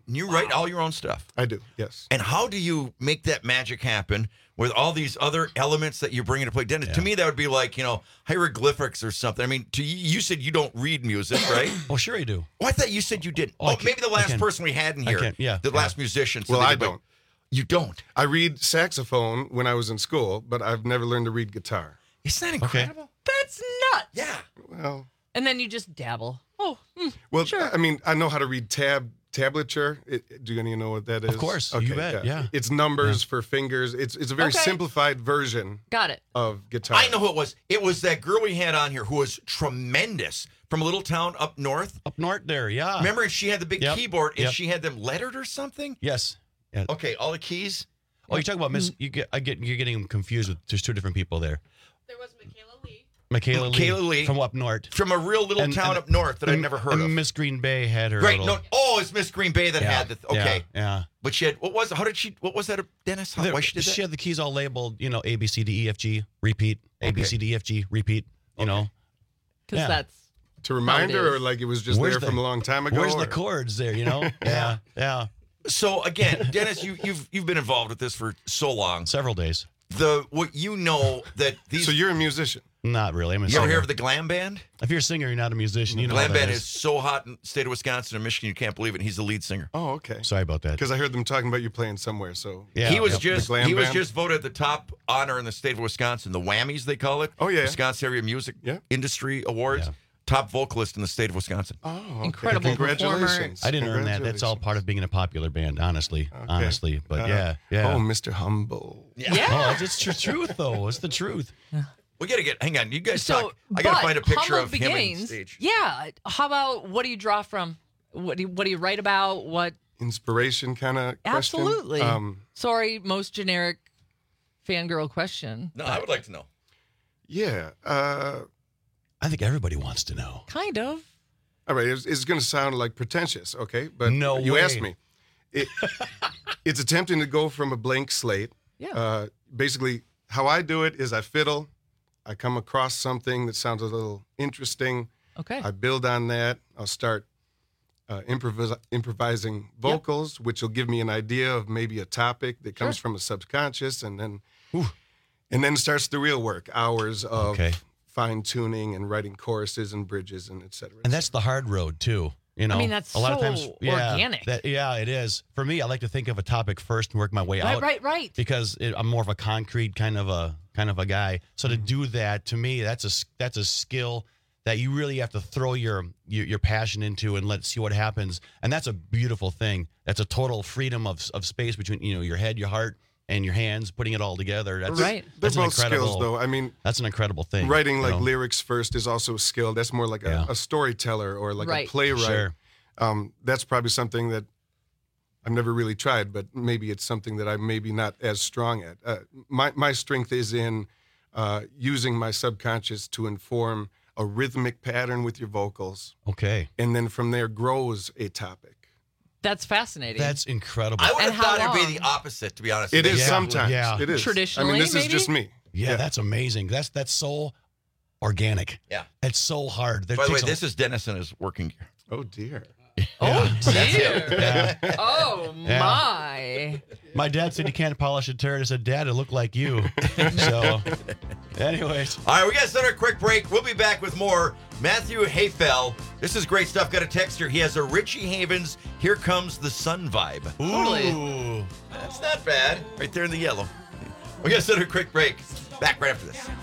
And you write all your own stuff. I do, yes. And how do you make that magic happen with all these other elements that you bring into play? Dennis, to me, that would be like, hieroglyphics or something. I mean, to you said you don't read music, right? Oh, sure I do. Oh, I thought you said you didn't. Maybe the last person we had in here. The last musician. Well, I don't. You don't? I read saxophone when I was in school, but I've never learned to read guitar. Isn't that incredible? That's nuts. Yeah. Well, And then you just dabble. Oh, well, sure. I mean, I know how to read tablature. Do any of you know what that is? Of course, you bet, yeah. It's numbers for fingers. It's a very simplified version. Got it. Of guitar. I know who it was. It was that girl we had on here who was tremendous from a little town up north. Up north there, yeah. Remember, she had the big keyboard and Yep. she had them lettered or something? Yes. Yeah. Okay, all the keys. Oh, you're talking about Miss. You're getting them confused with. There's two different people there. There was Michaela Lee. Michaela Lee. From up north. From a real little town up north that I'd never heard of. Miss Green Bay had her. Right. little- No. Oh, it's Miss Green Bay that had the. Okay. Yeah. But she had. What was? How did she? What was that, Dennis? Why she did that? She had the keys all labeled. A, B, C, D, E, F, G, repeat. A, B, C, D, E, F, G, repeat. Because that's to remind how it her, is. or like it was just Where's there from a long time ago. Where's or? the chords there? Yeah. So again, Dennis, you've been involved with this for so long. Several days. What you know that these. So you're a musician. Not really. I'm a You singer. ever hear of the Glam Band? If you're a singer, you're not a musician. You know Glam what that Band is so hot in the state of Wisconsin and Michigan, you can't believe it. And he's the lead singer. Oh, okay. Sorry about that. Because I heard them talking about you playing somewhere. So Yeah. he was Yep. just The Glam he was Band? just voted the top honor in the state of Wisconsin, the Whammies they call it. Oh, yeah. Wisconsin Area Music Industry Awards. Yeah. Top vocalist in the state of Wisconsin. Oh, okay. Incredible Congratulations. I didn't earn that. That's all part of being in a popular band, honestly. Honestly. But yeah. Oh, Mr. Humble. Oh, it's the truth, though. It's the truth. We gotta get. Hang on, you guys So, talk. I gotta but find a picture Humble of him on Beginnings, stage. Yeah. How about what do you draw from? What do you write about? What? Inspiration kind of question. Absolutely. Sorry, most generic fangirl question. No, I would like to know. Yeah. I think everybody wants to know. Kind of. All right. It's going to sound like pretentious, okay? But No you way. asked me. It's attempting to go from a blank slate. Yeah. Basically, how I do it is I fiddle. I come across something that sounds a little interesting. Okay. I build on that. I'll start improvising vocals, which will give me an idea of maybe a topic that comes from a subconscious, and then starts the real work. Hours of fine tuning and writing choruses and bridges and et cetera. And that's the hard road, too. I mean, that's a lot so of times, organic. It is. For me, I like to think of a topic first and work my way out. Right. Because I'm more of a concrete kind of a guy. So to do that, to me, that's a skill that you really have to throw your passion into and let's see what happens. And that's a beautiful thing. That's a total freedom of space between your head, your heart, and your hands, putting it all together. That's They're that's both an incredible, skills, though. I mean, that's an incredible thing. Writing lyrics first is also a skill. That's more like a storyteller or like a playwright. Sure. That's probably something that I've never really tried, but maybe it's something that I'm maybe not as strong at. My strength is in using my subconscious to inform a rhythmic pattern with your vocals. Okay. And then from there grows a topic. That's fascinating. That's incredible. I would have And thought how it'd be long? the opposite, to be honest. It with is you. sometimes. Yeah. It is. Traditionally, I mean, this is maybe? just me. Yeah, that's amazing. That's so organic. Yeah. It's so hard. By the way, this is Dennis in his working gear. Oh, dear. Oh, dear. Yeah. Oh, Yeah. my. My dad said he can't polish a turd. I said, Dad, it looked like you. So, anyways. All right, we got to start a quick break. We'll be back with more. Matthew Hayfell. This is great stuff. Got a text here. He has a Richie Havens Here Comes the Sun vibe. Ooh. That's not bad. Right there in the yellow. We got to start a quick break. Back right after this.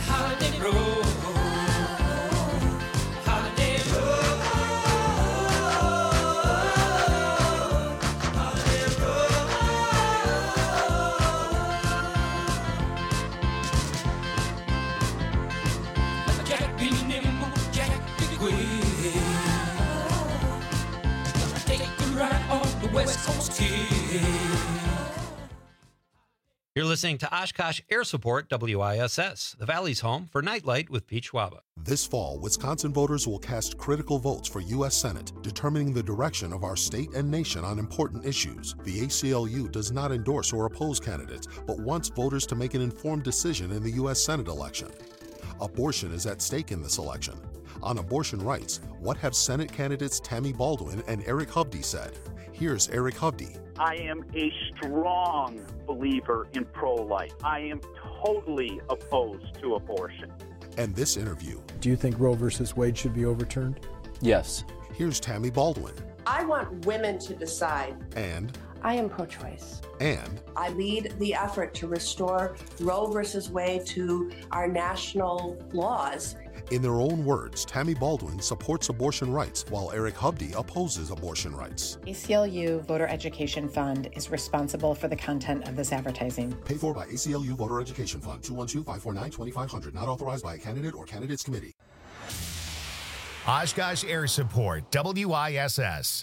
You're listening to Oshkosh Air Support WISS, the Valley's home for Nightlight with Pete Schwaba. This fall, Wisconsin voters will cast critical votes for U.S. Senate, determining the direction of our state and nation on important issues. The ACLU does not endorse or oppose candidates, but wants voters to make an informed decision in the U.S. Senate election. Abortion is at stake in this election. On abortion rights, what have Senate candidates Tammy Baldwin and Eric Hovde said? Here's Eric Hovde. I am a strong believer in pro-life. I am totally opposed to abortion. And this interview. Do you think Roe versus Wade should be overturned? Yes. Here's Tammy Baldwin. I want women to decide. And I am pro-choice. And I lead the effort to restore Roe versus Wade to our national laws. in their own words, Tammy Baldwin supports abortion rights while Eric Hovde opposes abortion rights. ACLU Voter Education Fund is responsible for the content of this advertising. Paid for by ACLU Voter Education Fund, 212-549-2500, not authorized by a candidate or candidates committee. Oshkosh Air Support, WISS.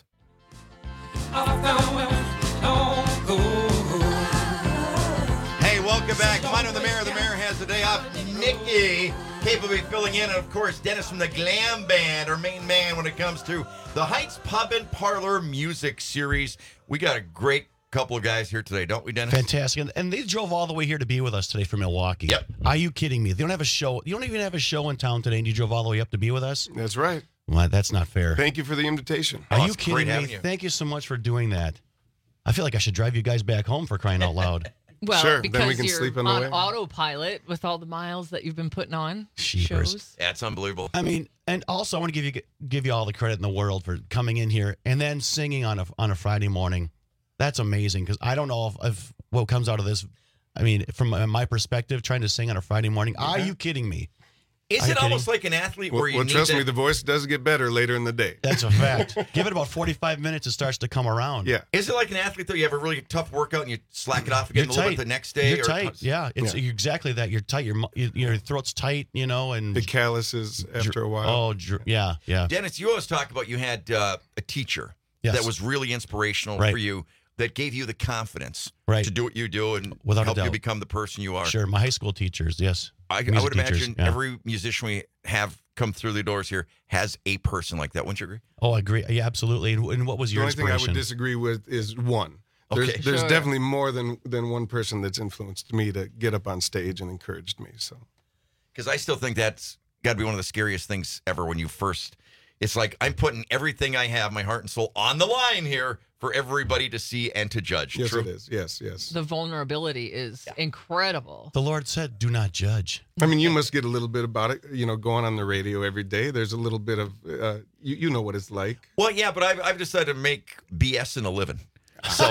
Hey, welcome back. Come on to the mayor. The mayor has the day off. Nikki, capable of filling in. And, of course, Dennis from the Glam Band, our main man when it comes to the Heights Pub and Parlor Music Series. We got a great couple of guys here today, don't we, Dennis? Fantastic. And they drove all the way here to be with us today from Milwaukee. Yep. Are you kidding me? They don't have a show. You don't even have a show in town today, and you drove all the way up to be with us? That's right. Well, that's not fair. Thank you for the invitation. Are you kidding me? Thank you so much for doing that. I feel like I should drive you guys back home for crying out loud. Well, sure, because then we can you're sleep on the way. autopilot with all the miles that you've been putting on Sheepers. shows. That's unbelievable. I mean, and also I want to give you all the credit in the world for coming in here and then singing on a Friday morning. That's amazing because I don't know if what comes out of this. I mean, from my perspective, trying to sing on a Friday morning. Are you kidding me? Is it almost like an athlete where you well, need trust to... me, the voice does get better later in the day. That's a fact. Give it about 45 minutes, it starts to come around. Yeah. Is it like an athlete, though? You have a really tough workout and you slack it off again a little bit the next day? You're tight. Yeah, you're exactly that. You're tight. Your throat's tight, you know, and the calluses after a while. Yeah. Dennis, you always talk about you had a teacher that was really inspirational for you, that gave you the confidence to do what you do and help you become the person you are. Sure, my high school teachers, yes. I would imagine every musician we have come through the doors here has a person like that. Wouldn't you agree? Oh, I agree. Yeah, absolutely. And what was your inspiration? The only thing I would disagree with is one. There's definitely more than one person that's influenced me to get up on stage and encouraged me. So, because I still think that's got to be one of the scariest things ever when you first. It's like I'm putting everything I have, my heart and soul, on the line here for everybody to see and to judge. Yes, True? it is. Yes. The vulnerability is incredible. The Lord said, do not judge. I mean, you must get a little bit about it, going on the radio every day. There's a little bit of, you know what it's like. Well, yeah, but I've decided to make BS in a living. So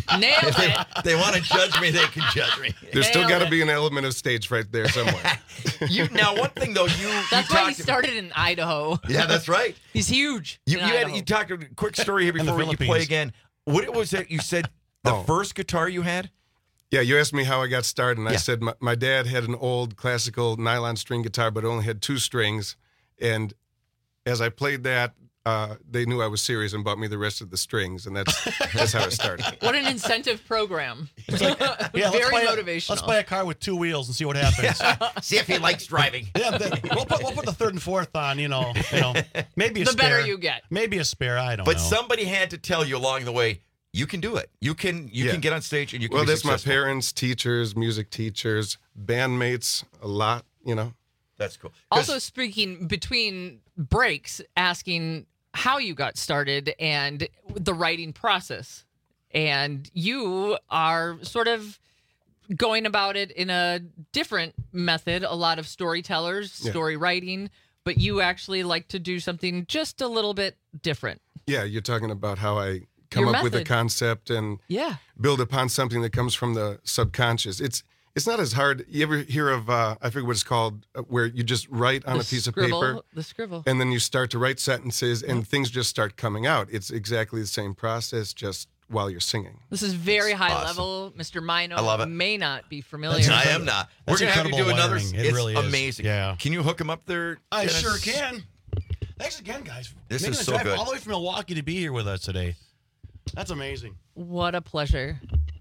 if they want to judge me, they can judge me. There's still got to be an element of stage right there somewhere. Now, one thing though, that's why he started in Idaho. Yeah, that's right. He's huge. You talked a quick story here before you play again. What was it you said? The first guitar you had? Yeah, you asked me how I got started, and I said my dad had an old classical nylon string guitar, but it only had 2 strings, and as I played that. They knew I was serious and bought me the rest of the strings, and that's how it started. What an incentive program! Very motivational. Let's play a car with 2 wheels and see what happens. See if he likes driving. Yeah, we'll put the 3rd and 4th on. Maybe a the spare. better you get. Maybe a spare. I don't know. But somebody had to tell you along the way. You can do it. You can get on stage and you can. Well, be that's successful. my parents, teachers, music teachers, bandmates, a lot. That's cool. Also, speaking between breaks, asking how you got started and the writing process. And you are sort of going about it in a different method. A lot of storytellers, story writing, but you actually like to do something just a little bit different. Yeah, you're talking about how I come up with a concept and build upon something that comes from the subconscious. It's not as hard. You ever hear of, I forget what it's called, where you just write on a piece of paper. The scribble. And then you start to write sentences and things just start coming out. It's exactly the same process, just while you're singing. This is very high level. Mr. Mino I love it. may not be familiar. I am not. We're going to have to do another. It's really amazing. Yeah. Can you hook him up there? I Dennis? sure can. Thanks again, guys. This Making is the so drive good. all the way from Milwaukee to be here with us today. That's amazing. What a pleasure.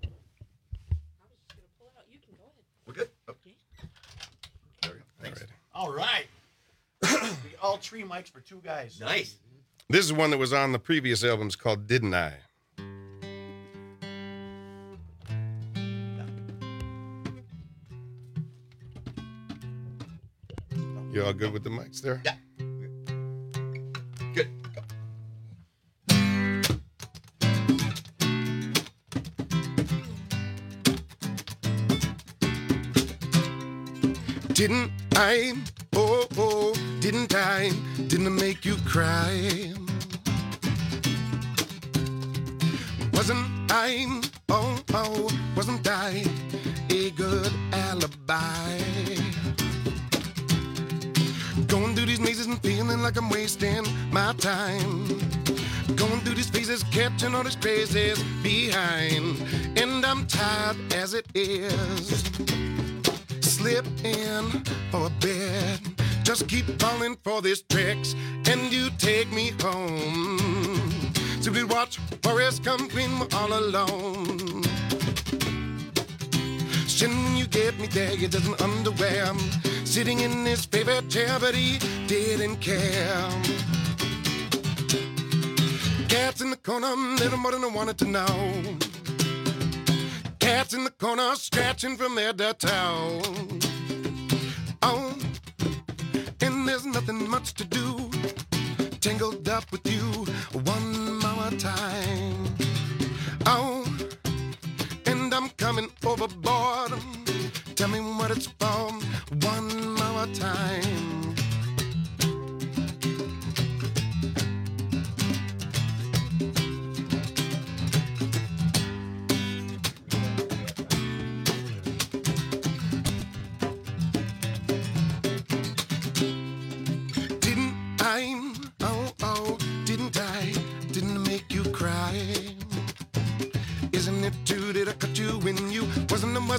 We're good. Thanks. All right. All 3 mics for 2 guys. Nice. This is one that was on the previous albums called Didn't I? You all good with the mics there? Yeah. Good. Didn't I? Didn't I? Didn't I make you cry? Wasn't I? Wasn't I a good alibi? Going through these mazes and feeling like I'm wasting my time. Going through these phases, catching all these crazes behind. And I'm tired as it is. Slip in for a bit. Just keep falling for these tricks, and you take me home. So we watch Forrest Gump when we're all alone. When you get me there, you doesn't underwear. Sitting in his favorite chair, but he didn't care. Cats in the corner, little more than I wanted to know. Cats in the corner, scratching from head to toe. Oh, and there's nothing much to do. Tangled up with you one more time. Oh, and I'm coming overboard. Tell me what it's for one more time. Didn't I? Didn't I? Didn't I make you cry? Isn't it true that I cut you when you wasn't a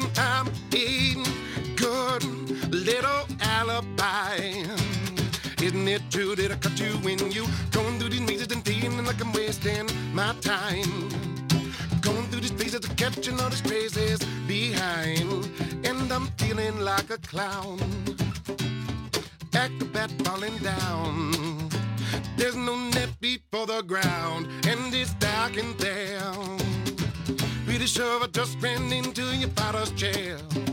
good little alibi? Isn't it true that I cut you when you going through these mazes and feeling like I'm wasting my time? Going through these phases of catching all these crazes behind. And I'm feeling like a clown, acrobat falling down. There's no net before the ground, and it's dark in there. Pretty sure I just ran into your father's chair.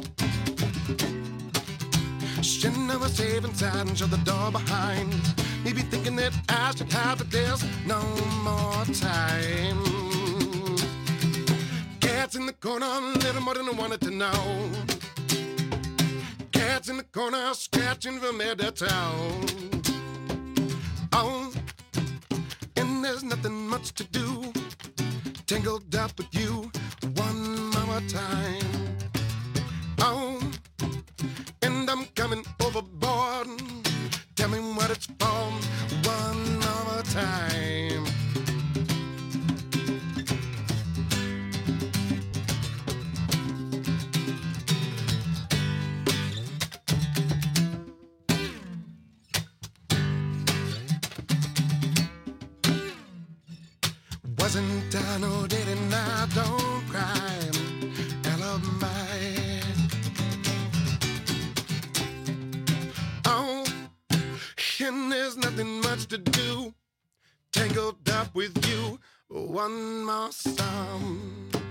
Shouldn't have a safe inside and shut the door behind. Maybe thinking that I should have, but there's no more time. Cats in the corner, a little more than I wanted to know. Cats in the corner, scratching from head to toe. Oh, and there's nothing much to do. Tangled up with you one more time. Oh, and I'm coming overboard. Tell me what it's for one more time. Wasn't I? No, didn't I? Don't cry. Alibi. Oh, and there's nothing much to do. Tangled up with you one more song.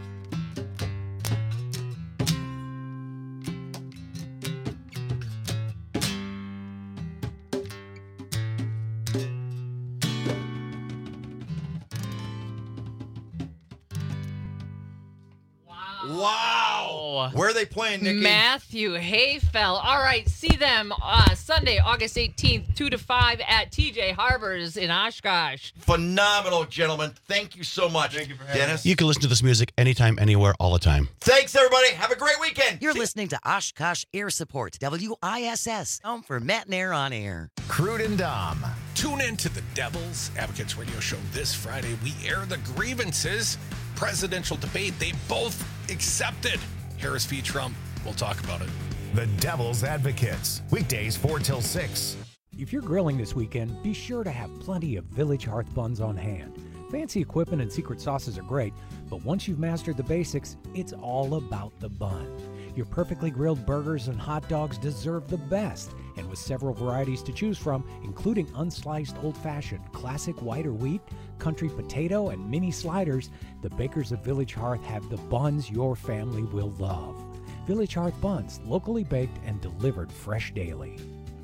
Wow. Where are they playing, Nikki? Matthew Hayfel. All right, see them Sunday, August 18th, 2 to 5 at TJ Harbors in Oshkosh. Phenomenal, gentlemen. Thank you so much. Thank you for having Dennis. You can listen to this music anytime, anywhere, all the time. Thanks, everybody. Have a great weekend. You're listening to Oshkosh Air Support, WISS, home for Matt and Air on Air. Crude and Dom. Tune in to the Devil's Advocates radio show this Friday. We air the grievances. Presidential debate, they both accepted. Harris v. Trump. We'll talk about it. The Devil's Advocates. Weekdays 4 till 6. If you're grilling this weekend, be sure to have plenty of Village Hearth buns on hand. Fancy equipment and secret sauces are great, but once you've mastered the basics, it's all about the bun. Your perfectly grilled burgers and hot dogs deserve the best, and with several varieties to choose from, including unsliced old-fashioned, classic white or wheat, country potato, and mini sliders, the bakers of Village Hearth have the buns your family will love. Village Hearth buns, locally baked and delivered fresh daily.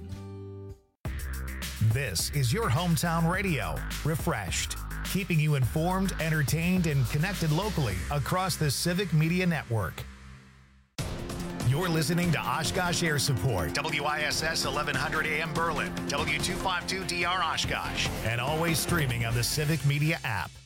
This is your hometown radio, Refreshed, keeping you informed, entertained, and connected locally across the Civic Media Network. You're listening to Oshkosh Air Support, WISS 1100 AM Berlin, W252DR Oshkosh, and always streaming on the Civic Media app.